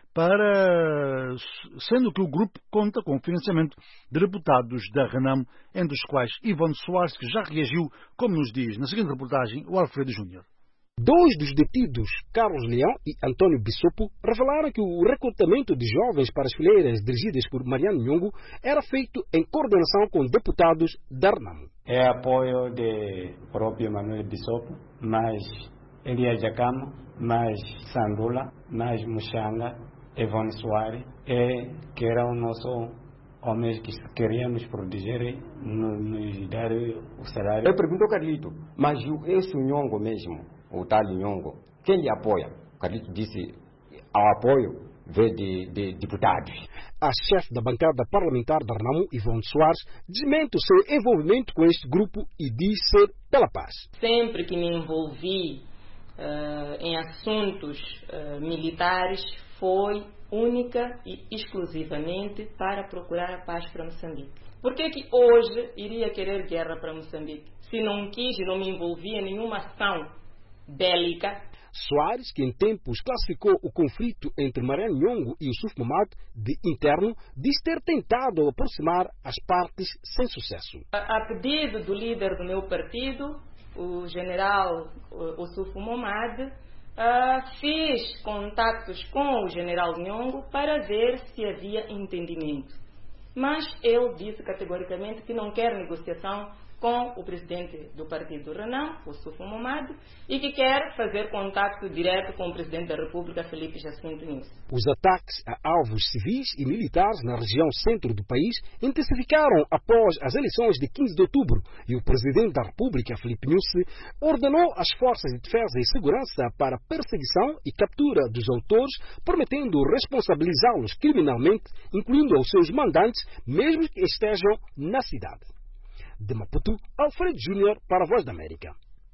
sendo que o grupo conta com o financiamento de deputados da RENAM, entre os quais Ivone Soares, que já reagiu, como nos diz na seguinte reportagem o Alfredo Júnior. 2 dos detidos, Carlos Leão e Antônio Bissopo, revelaram que o recrutamento de jovens para as fileiras dirigidas por Mariano Nhongo era feito em coordenação com deputados da RENAM. É apoio de próprio Manuel Bissopo, mais Elia Jacama, mais Sandula, mais Muxanga, Ivone Soares, que era o nosso homem que queria nos proteger, nos dar o salário. Eu pergunto ao Carlito, mas esse Nhongo mesmo, o tal Nhongo, quem lhe apoia? O Carlito disse, ao apoio veio de deputados. A chefe da bancada parlamentar da RENAM, Ivone Soares, desmente o seu envolvimento com este grupo e diz ser pela paz. Sempre que me envolvi em assuntos militares, foi única e exclusivamente para procurar a paz para Moçambique. Por que hoje iria querer guerra para Moçambique? Se não quis e não me envolvia em nenhuma ação bélica. Soares, que em tempos classificou o conflito entre Mariano Nhongo e Yusuf Mohammed de interno, diz ter tentado aproximar as partes sem sucesso. A pedido do líder do meu partido, o general Yusuf Mohammed, fiz contactos com o general Nhongo para ver se havia entendimento. Mas ele disse categoricamente que não quer negociação com o presidente do partido RENAM, o Yusuf Mohammed, e que quer fazer contato direto com o presidente da República, Felipe Jacinto Nunes. Os ataques a alvos civis e militares na região centro do país intensificaram após as eleições de 15 de outubro e o presidente da República, Felipe Nunes, ordenou às forças de defesa e segurança para perseguição e captura dos autores, prometendo responsabilizá-los criminalmente, incluindo os seus mandantes, mesmo que estejam na cidade. De Maputo, Alfredo Júnior para a Voz da América.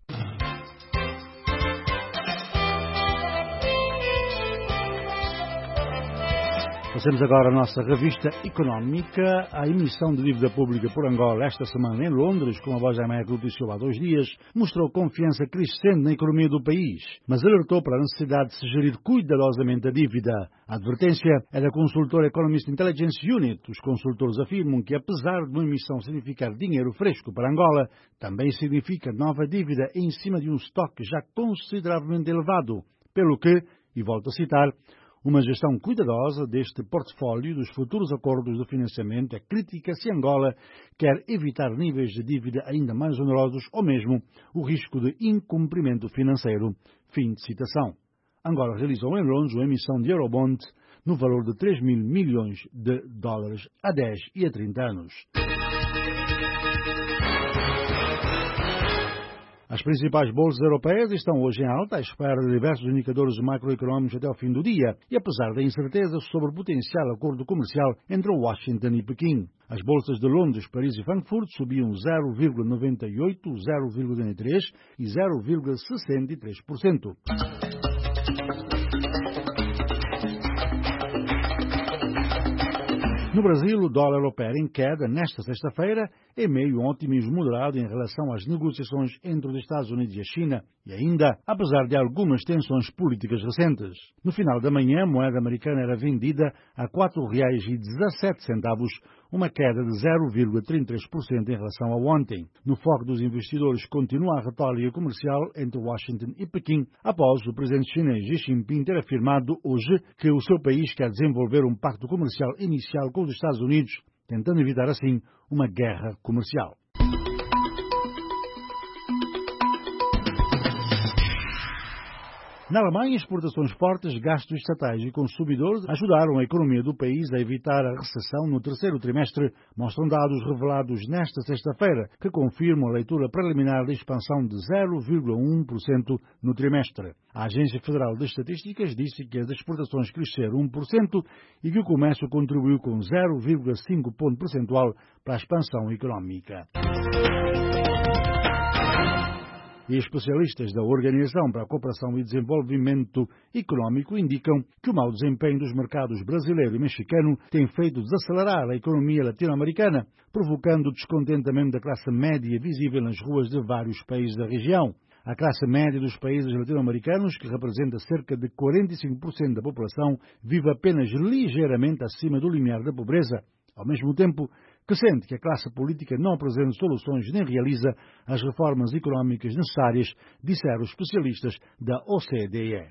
Passemos agora a nossa revista económica. A emissão de dívida pública por Angola esta semana em Londres, como a Voz da América noticiou há 2 dias, mostrou confiança crescente na economia do país, mas alertou para a necessidade de se gerir cuidadosamente a dívida. A advertência é da consultora Economist Intelligence Unit. Os consultores afirmam que, apesar de uma emissão significar dinheiro fresco para Angola, também significa nova dívida em cima de um estoque já consideravelmente elevado, pelo que, e volto a citar, uma gestão cuidadosa deste portfólio dos futuros acordos de financiamento é crítica se Angola quer evitar níveis de dívida ainda mais onerosos ou mesmo o risco de incumprimento financeiro. Fim de citação. Angola realizou em Londres uma emissão de Eurobond no valor de 3 mil milhões de dólares a 10 e a 30 anos. As principais bolsas europeias estão hoje em alta, à espera de diversos indicadores macroeconómicos até ao fim do dia, e apesar da incerteza sobre o potencial acordo comercial entre Washington e Pequim. As bolsas de Londres, Paris e Frankfurt subiam 0,98%, 0,93% e 0,63%. No Brasil, o dólar opera em queda nesta sexta-feira, em meio a um otimismo moderado em relação às negociações entre os Estados Unidos e a China, e ainda, apesar de algumas tensões políticas recentes. No final da manhã, a moeda americana era vendida a R$ 4,17, uma queda de 0,33% em relação a ontem. No foco dos investidores continua a retórica comercial entre Washington e Pequim, após o presidente chinês Xi Jinping ter afirmado hoje que o seu país quer desenvolver um pacto comercial inicial com os Estados Unidos, tentando evitar assim uma guerra comercial. Na Alemanha, exportações fortes, gastos estatais e consumidores ajudaram a economia do país a evitar a recessão no terceiro trimestre, mostram dados revelados nesta sexta-feira, que confirmam a leitura preliminar da expansão de 0,1% no trimestre. A Agência Federal de Estatísticas disse que as exportações cresceram 1% e que o comércio contribuiu com 0,5 ponto percentual para a expansão económica. E especialistas da Organização para a Cooperação e Desenvolvimento Económico indicam que o mau desempenho dos mercados brasileiro e mexicano tem feito desacelerar a economia latino-americana, provocando descontentamento da classe média visível nas ruas de vários países da região. A classe média dos países latino-americanos, que representa cerca de 45% da população, vive apenas ligeiramente acima do limiar da pobreza, ao mesmo tempo que sente que a classe política não apresenta soluções nem realiza as reformas económicas necessárias, disseram os especialistas da OCDE.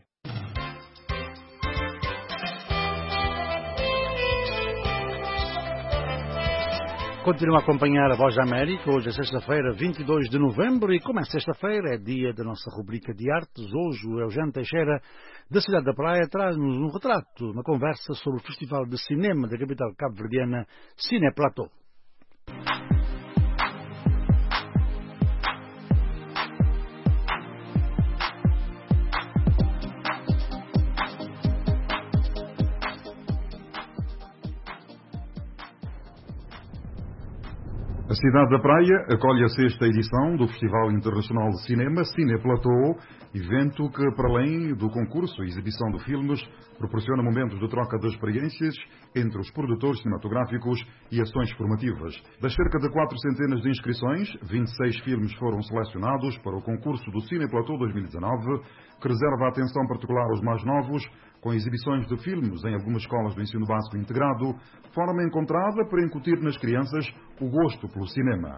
Continua a acompanhar a Voz da América. Hoje é sexta-feira, 22 de novembro, e como é sexta-feira, é dia da nossa rubrica de artes. Hoje o Eugênio Teixeira, da cidade da Praia, traz-nos um retrato, uma conversa sobre o Festival de Cinema da capital cabo-verdiana, Cine Platô. A cidade da Praia acolhe a sexta edição do Festival Internacional de Cinema Cine Platô, evento que, para além do concurso e exibição de filmes, proporciona momentos de troca de experiências entre os produtores cinematográficos e ações formativas. Das cerca de 400 de inscrições, 26 filmes foram selecionados para o concurso do Cine Platô 2019, que reserva atenção particular aos mais novos, com exibições de filmes em algumas escolas do ensino básico integrado, forma encontrada para incutir nas crianças o gosto pelo cinema.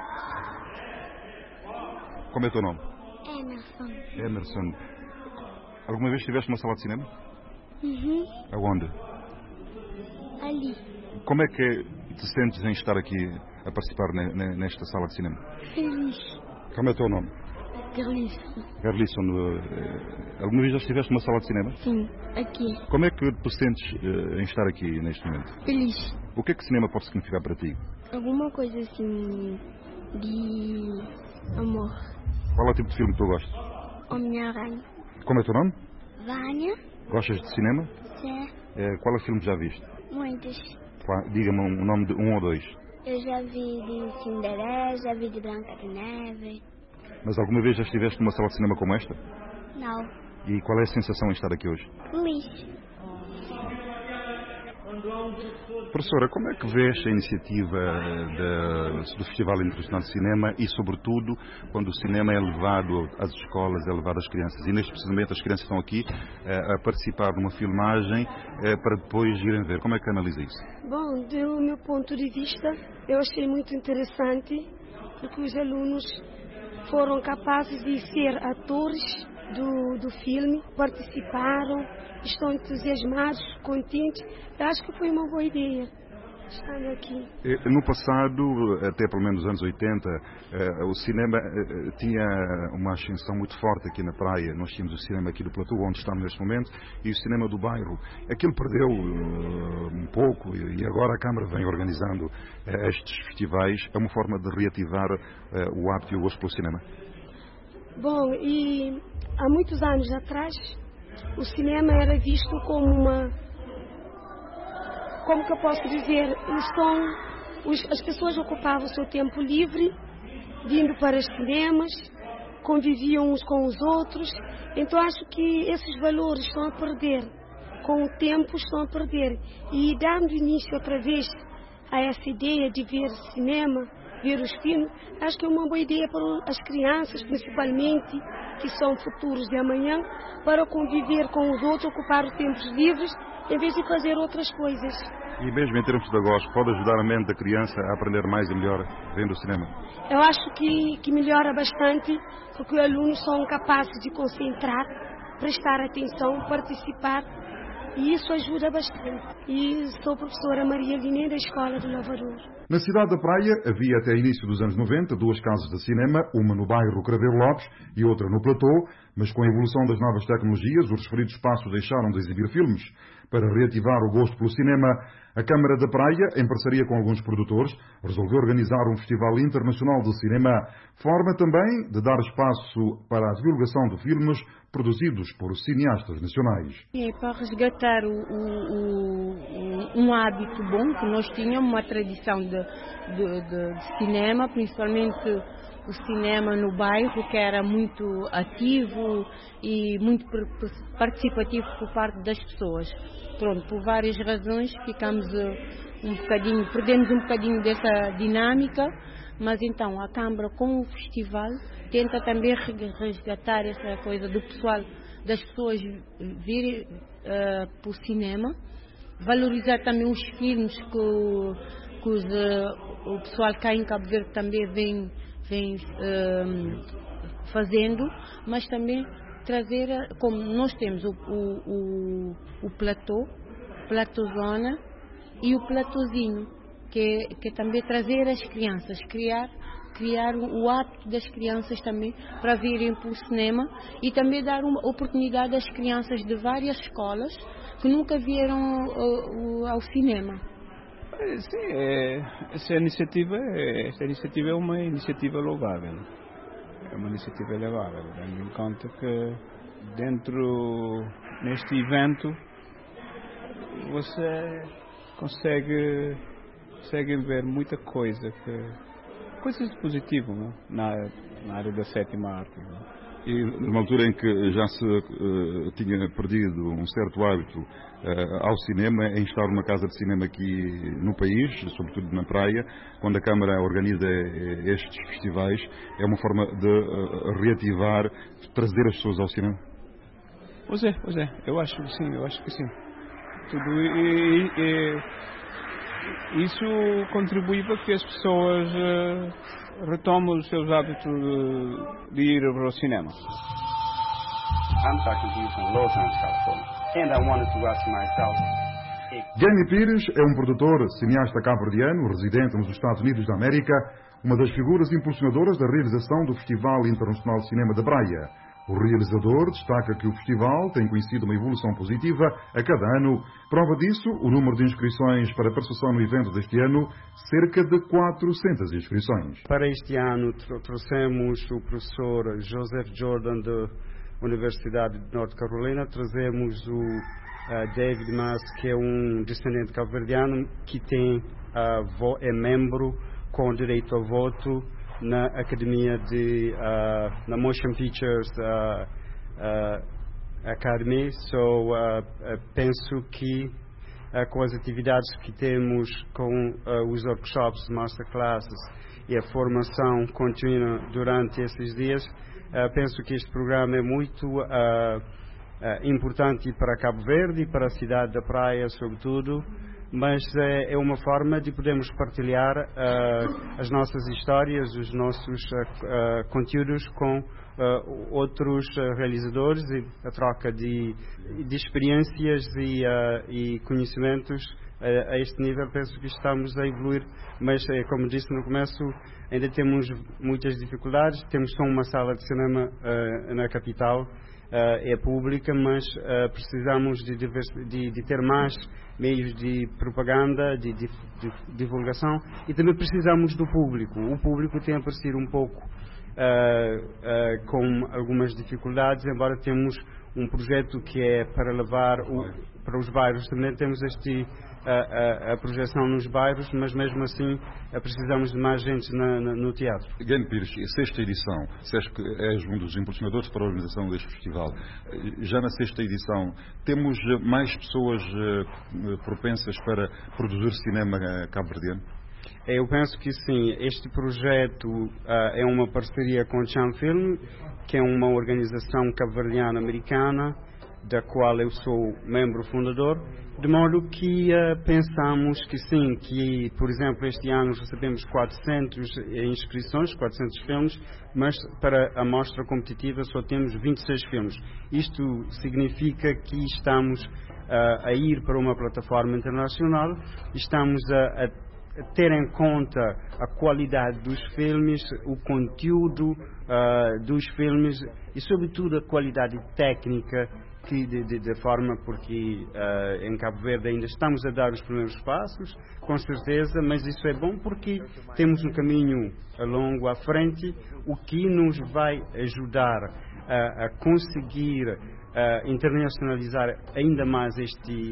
Como é o teu nome? Emerson. Alguma vez estiveste numa sala de cinema? Uhum. Aonde? Ali. Como é que te sentes em estar aqui a participar nesta sala de cinema? Feliz. Como é o teu nome? Gerlisson. Alguma vez já estiveste numa sala de cinema? Sim, aqui. Como é que te sentes em estar aqui neste momento? Feliz. O que é que cinema pode significar para ti? Alguma coisa assim de amor. Qual é o tipo de filme que tu gostas? Homem-Aranha. Como é o teu nome? Vânia. Gostas de cinema? Sim. Qual é o filme que já viste? Muitos. Diga-me o nome de um ou dois. Eu já vi de Cinderela, já vi de Branca de Neve. Mas alguma vez já estiveste numa sala de cinema como esta? Não. E qual é a sensação em estar aqui hoje? Feliz. Professora, como é que vês a iniciativa do Festival Internacional de Cinema e, sobretudo, quando o cinema é levado às escolas, é levado às crianças? E, neste precisamente, as crianças estão aqui a participar de uma filmagem para depois irem ver. Como é que analisa isso? Bom, do meu ponto de vista, eu achei muito interessante, porque os alunos foram capazes de ser atores do filme, participaram, estão entusiasmados, contentes. Eu acho que foi uma boa ideia. Estando aqui. No passado, até pelo menos nos anos 80, o cinema tinha uma ascensão muito forte aqui na praia. Nós tínhamos o cinema aqui do Platô, onde estamos neste momento, e o cinema do bairro. Aquilo perdeu um pouco e agora a Câmara vem organizando estes festivais. É uma forma de reativar o hábito e o gosto pelo cinema. Bom, e há muitos anos atrás, o cinema era visto como como que eu posso dizer, as pessoas ocupavam o seu tempo livre, vindo para os cinemas, conviviam uns com os outros. Então acho que esses valores estão a perder, com o tempo estão a perder. E dando início outra vez a essa ideia de ver cinema, ver os filmes, acho que é uma boa ideia para as crianças, principalmente, que são futuros de amanhã, para conviver com os outros, ocupar os tempos livres, em vez de fazer outras coisas. E mesmo em termos pedagógicos, pode ajudar a mente da criança a aprender mais e melhor vendo o cinema? Eu acho que melhora bastante, porque os alunos são capazes de concentrar, prestar atenção, participar, e isso ajuda bastante. E sou professora Maria Guiné da Escola do Lavrador. Na cidade da Praia havia até início dos anos 90 duas casas de cinema, uma no bairro Craveiro Lopes e outra no Platô, mas com a evolução das novas tecnologias, os referidos espaços deixaram de exibir filmes. Para reativar o gosto pelo cinema, a Câmara da Praia, em parceria com alguns produtores, resolveu organizar um Festival Internacional de Cinema, forma também de dar espaço para a divulgação de filmes produzidos por cineastas nacionais. É para resgatar um hábito bom que nós tínhamos, uma tradição de cinema, principalmente o cinema no bairro, que era muito ativo e muito participativo por parte das pessoas. Pronto, por várias razões perdemos um bocadinho dessa dinâmica, mas então a Câmara com o festival tenta também resgatar essa coisa do pessoal, das pessoas virem para o cinema, valorizar também os filmes que o pessoal cá em Cabo Verde também vem fazendo, mas também trazer, como nós temos o platôzona e o platôzinho, que também trazer as crianças, criar o hábito das crianças também para virem para o cinema e também dar uma oportunidade às crianças de várias escolas que nunca vieram ao cinema. Sim, esta iniciativa é uma iniciativa louvável. É uma iniciativa louvável, tendo em conta que neste evento você consegue ver muita coisa, coisas de positivo, não? Na área da sétima arte. Não? E numa altura em que já se tinha perdido um certo hábito ao cinema, em estar numa casa de cinema aqui no país, sobretudo na praia, quando a Câmara organiza estes festivais, é uma forma de reativar, de trazer as pessoas ao cinema? Pois é, eu acho que sim. Isso contribui para que as pessoas retomam os seus hábitos de ir para o cinema. I'm talking to you from Los Angeles, California, and I wanted to ask myself. Jamie Pires é um produtor, cineasta cabo-verdiano, residente nos Estados Unidos da América, uma das figuras impulsionadoras da realização do Festival Internacional de Cinema da Praia. O realizador destaca que o festival tem conhecido uma evolução positiva a cada ano. Prova disso, o número de inscrições para participação no evento deste ano, cerca de 400 inscrições. Para este ano, trouxemos o professor Joseph Jordan da Universidade de Norte Carolina, trazemos o David Mas, que é um descendente cabo-verdiano, que é membro com direito a voto na Academia na Motion Pictures Academy. Penso que com as atividades que temos, com os workshops, masterclasses e a formação contínua durante esses dias, penso que este programa é muito importante para Cabo Verde e para a cidade da Praia, sobretudo, mas é uma forma de podermos partilhar as nossas histórias, os nossos conteúdos com outros realizadores, e a troca de experiências e conhecimentos a este nível penso que estamos a evoluir, mas como disse no começo, ainda temos muitas dificuldades. Temos só uma sala de cinema na capital, é pública, mas precisamos de ter mais meios de propaganda, de divulgação, e também precisamos do público. O público tem aparecido um pouco com algumas dificuldades, embora temos um projeto que é para levar para os bairros. Também temos a projeção nos bairros, mas mesmo assim precisamos de mais gente no teatro. Guilherme Pires, sexta edição, disseste que és um dos impulsionadores para a organização deste festival. Já na sexta edição, temos mais pessoas propensas para produzir cinema cabo-verdiano? Eu penso que sim. Este projeto é uma parceria com o Chan Film, que é uma organização cabo-verdiana americana, da qual eu sou membro fundador, de modo que pensamos que sim, que, por exemplo, este ano recebemos 400 inscrições, 400 filmes, mas para a mostra competitiva só temos 26 filmes. Isto significa que estamos a ir para uma plataforma internacional, estamos a ter em conta a qualidade dos filmes, o conteúdo dos filmes e, sobretudo, a qualidade técnica, que de forma, porque em Cabo Verde ainda estamos a dar os primeiros passos, com certeza, mas isso é bom porque temos um caminho longo à frente, o que nos vai ajudar a conseguir internacionalizar ainda mais este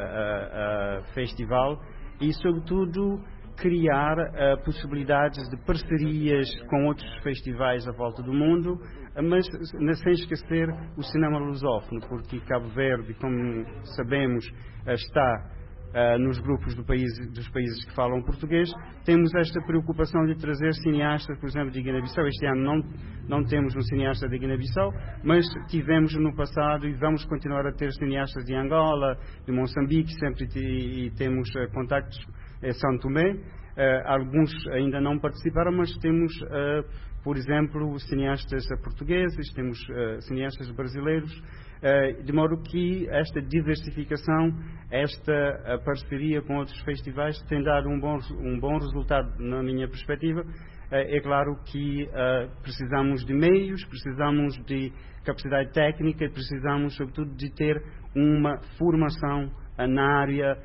festival e, sobretudo, criar possibilidades de parcerias com outros festivais à volta do mundo, mas sem esquecer o cinema lusófono, porque Cabo Verde, como sabemos, está nos grupos dos países que falam português. Temos esta preocupação de trazer cineastas, por exemplo, de Guiné-Bissau. Este ano não temos um cineasta de Guiné-Bissau, mas tivemos no passado e vamos continuar a ter cineastas de Angola, de Moçambique, sempre e temos contactos em São Tomé. Alguns ainda não participaram, mas temos, por exemplo, cineastas portugueses, temos cineastas brasileiros, de modo que esta diversificação, esta parceria com outros festivais tem dado um bom resultado na minha perspectiva. É claro que precisamos de meios, precisamos de capacidade técnica, precisamos sobretudo de ter uma formação na área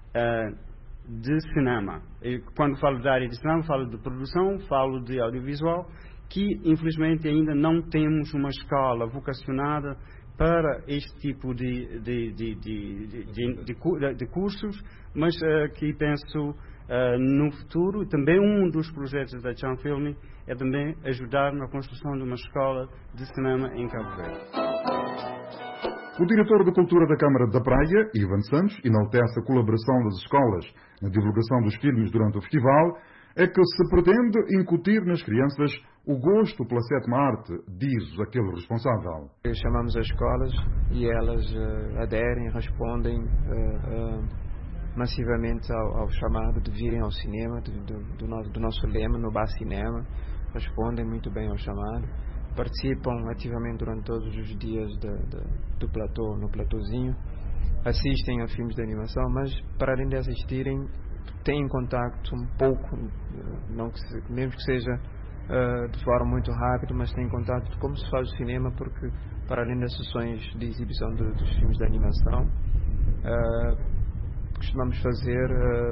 de cinema. E quando falo da área de cinema, falo de produção, falo de audiovisual, que infelizmente ainda não temos uma escola vocacionada para este tipo de cursos, mas que penso no futuro. Também um dos projetos da Chan Film é também ajudar na construção de uma escola de cinema em Cabo Verde. O diretor de Cultura da Câmara da Praia, Ivan Santos, enaltece a colaboração das escolas na divulgação dos filmes durante o festival. É que se pretende incutir nas crianças o gosto pela sétima arte, diz aquele responsável. Chamamos as escolas e elas aderem, respondem massivamente ao chamado de virem ao cinema, do nosso lema, no Bar Cinema. Respondem muito bem ao chamado. Participam ativamente durante todos os dias do platô, no platôzinho. Assistem a filmes de animação, mas para além de assistirem, têm contacto um pouco, mesmo que seja de forma muito rápida, mas têm contato de como se faz o cinema, porque para além das sessões de exibição dos filmes de animação, costumamos fazer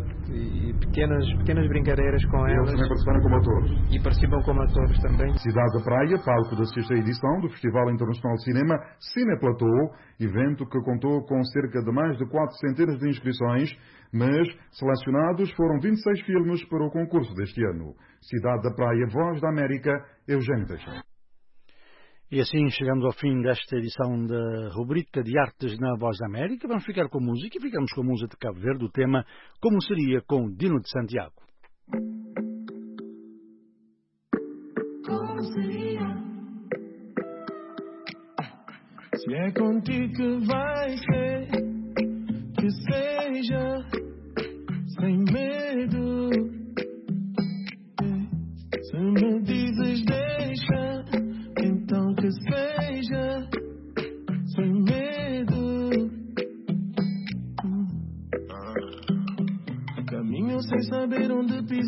pequenas brincadeiras com elas. Eles também participam como atores. E participam como atores também. Cidade da Praia, palco da sexta edição do Festival Internacional de Cinema Cineplatô, evento que contou com cerca de mais de 400 de inscrições, mas selecionados foram 26 filmes para o concurso deste ano. Cidade da Praia, Voz da América, Eugênio Teixeira. E assim chegamos ao fim desta edição da rubrica de Artes na Voz da América. Vamos ficar com música e ficamos com a música de Cabo Verde, o tema Como Seria, com Dino de Santiago. Como seria? Se é contigo que vai ser, que seja sem medo. Se me dizes deixa, então que seja sem medo.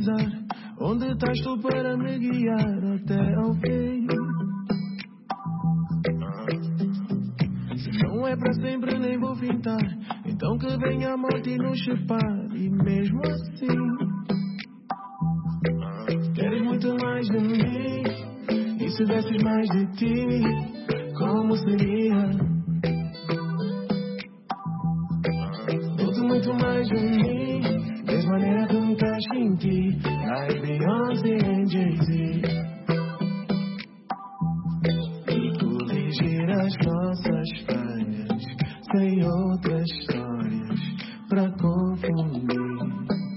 avisar onde estás tu para me guiar até ao fim. Se não é para sempre nem vou fintar, então que venha a morte e nos separe. E mesmo assim queres muito mais de mim. E se desses mais de ti, como seria? Dou-te muito mais de mim, mesma maneira que me estás em ti. Like Beyoncé e Jay-Z. E corrigir as nossas falhas, sem outras histórias pra confundir.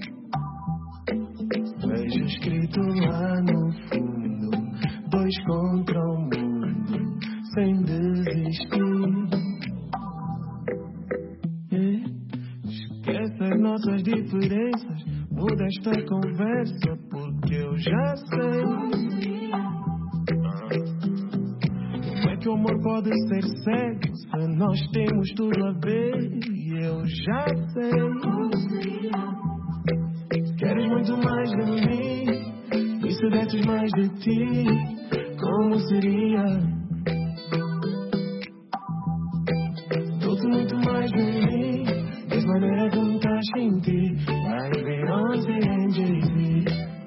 Vejo escrito lá no fundo, 2 contra o mundo, sem desistir. Esquece as nossas diferenças, muda esta conversa, porque eu já sei. Como é que o amor pode ser cego se nós temos tudo a ver? E eu já sei. Queres muito mais de mim, e se desses mais de ti, como seria? Dou-te muito mais de mim, mesma maneira que me estás em ti. Like Beyoncé e Jay-Z.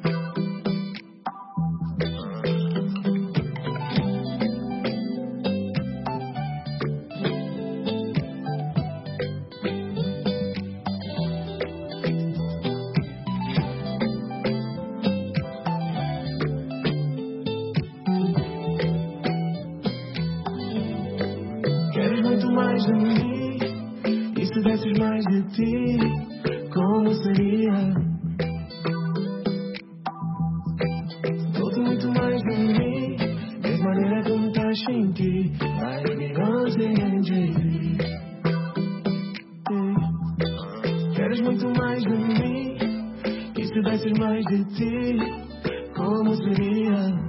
Queres muito mais de mim, e se desses mais de ti, como seria? Dou-te muito mais de mim, mesma maneira que me estás em ti. Like Beyoncé e Jay-Z. Queres muito mais de mim, e se desses mais de ti, como seria?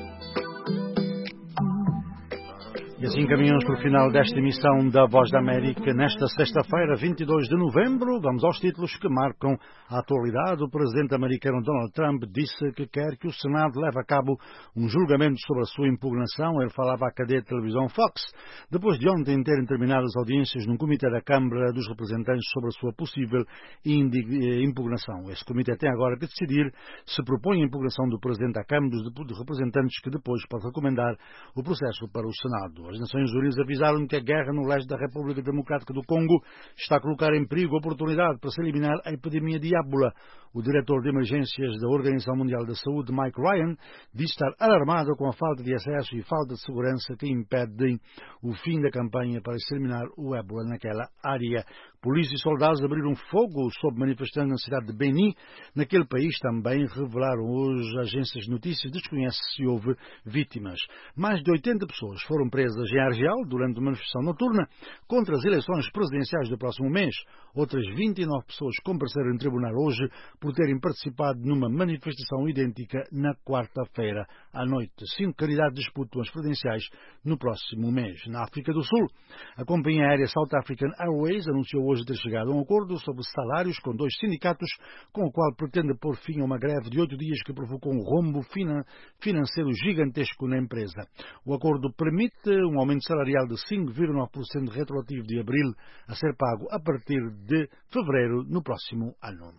E assim caminhamos para o final desta emissão da Voz da América. Nesta sexta-feira, 22 de novembro, vamos aos títulos que marcam a atualidade. O presidente americano Donald Trump disse que quer que o Senado leve a cabo um julgamento sobre a sua impugnação. Ele falava à cadeia de televisão Fox, depois de ontem terem terminado as audiências num comitê da Câmara dos Representantes sobre a sua possível impugnação. Este comitê tem agora que decidir se propõe a impugnação do presidente da Câmara dos Representantes, que depois pode recomendar o processo para o Senado. As Nações Unidas avisaram que a guerra no leste da República Democrática do Congo está a colocar em perigo a oportunidade para se eliminar a epidemia de ébola. O diretor de emergências da Organização Mundial da Saúde, Mike Ryan, diz estar alarmado com a falta de acesso e falta de segurança que impedem o fim da campanha para exterminar o ébola naquela área. Polícia e soldados abriram fogo sobre manifestantes na cidade de Beni. Naquele país também revelaram hoje agências de notícias, desconhece se houve vítimas. Mais de 80 pessoas foram presas em Argel durante uma manifestação noturna contra as eleições presidenciais do próximo mês. Outras 29 pessoas compareceram em tribunal hoje por terem participado numa manifestação idêntica na quarta-feira à noite. 5 candidatos disputam as presidenciais no próximo mês. Na África do Sul, a companhia aérea South African Airways anunciou hoje ter chegado a um acordo sobre salários com 2 sindicatos, com o qual pretende pôr fim a uma greve de 8 dias que provocou um rombo financeiro gigantesco na empresa. O acordo permite um aumento salarial de 5,9% retroativo de abril, a ser pago a partir de fevereiro no próximo ano.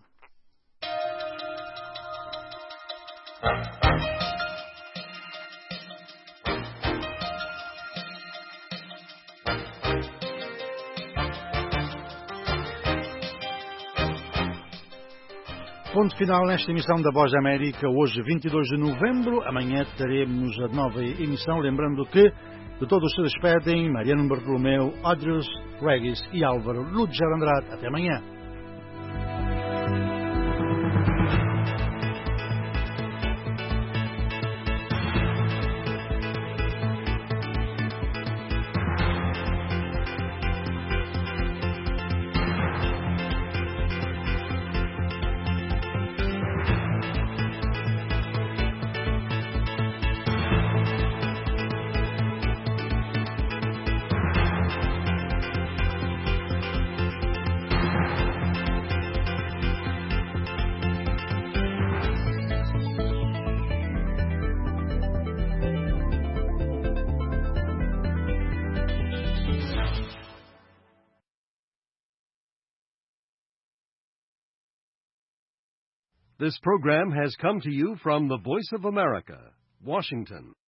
Ponto final nesta emissão da Voz da América, hoje 22 de novembro. Amanhã teremos a nova emissão, lembrando que de todos se despedem Mariano Bartolomeu, Adrius Regis e Álvaro Ludger Andrade. Até amanhã. This program has come to you from the Voice of America, Washington.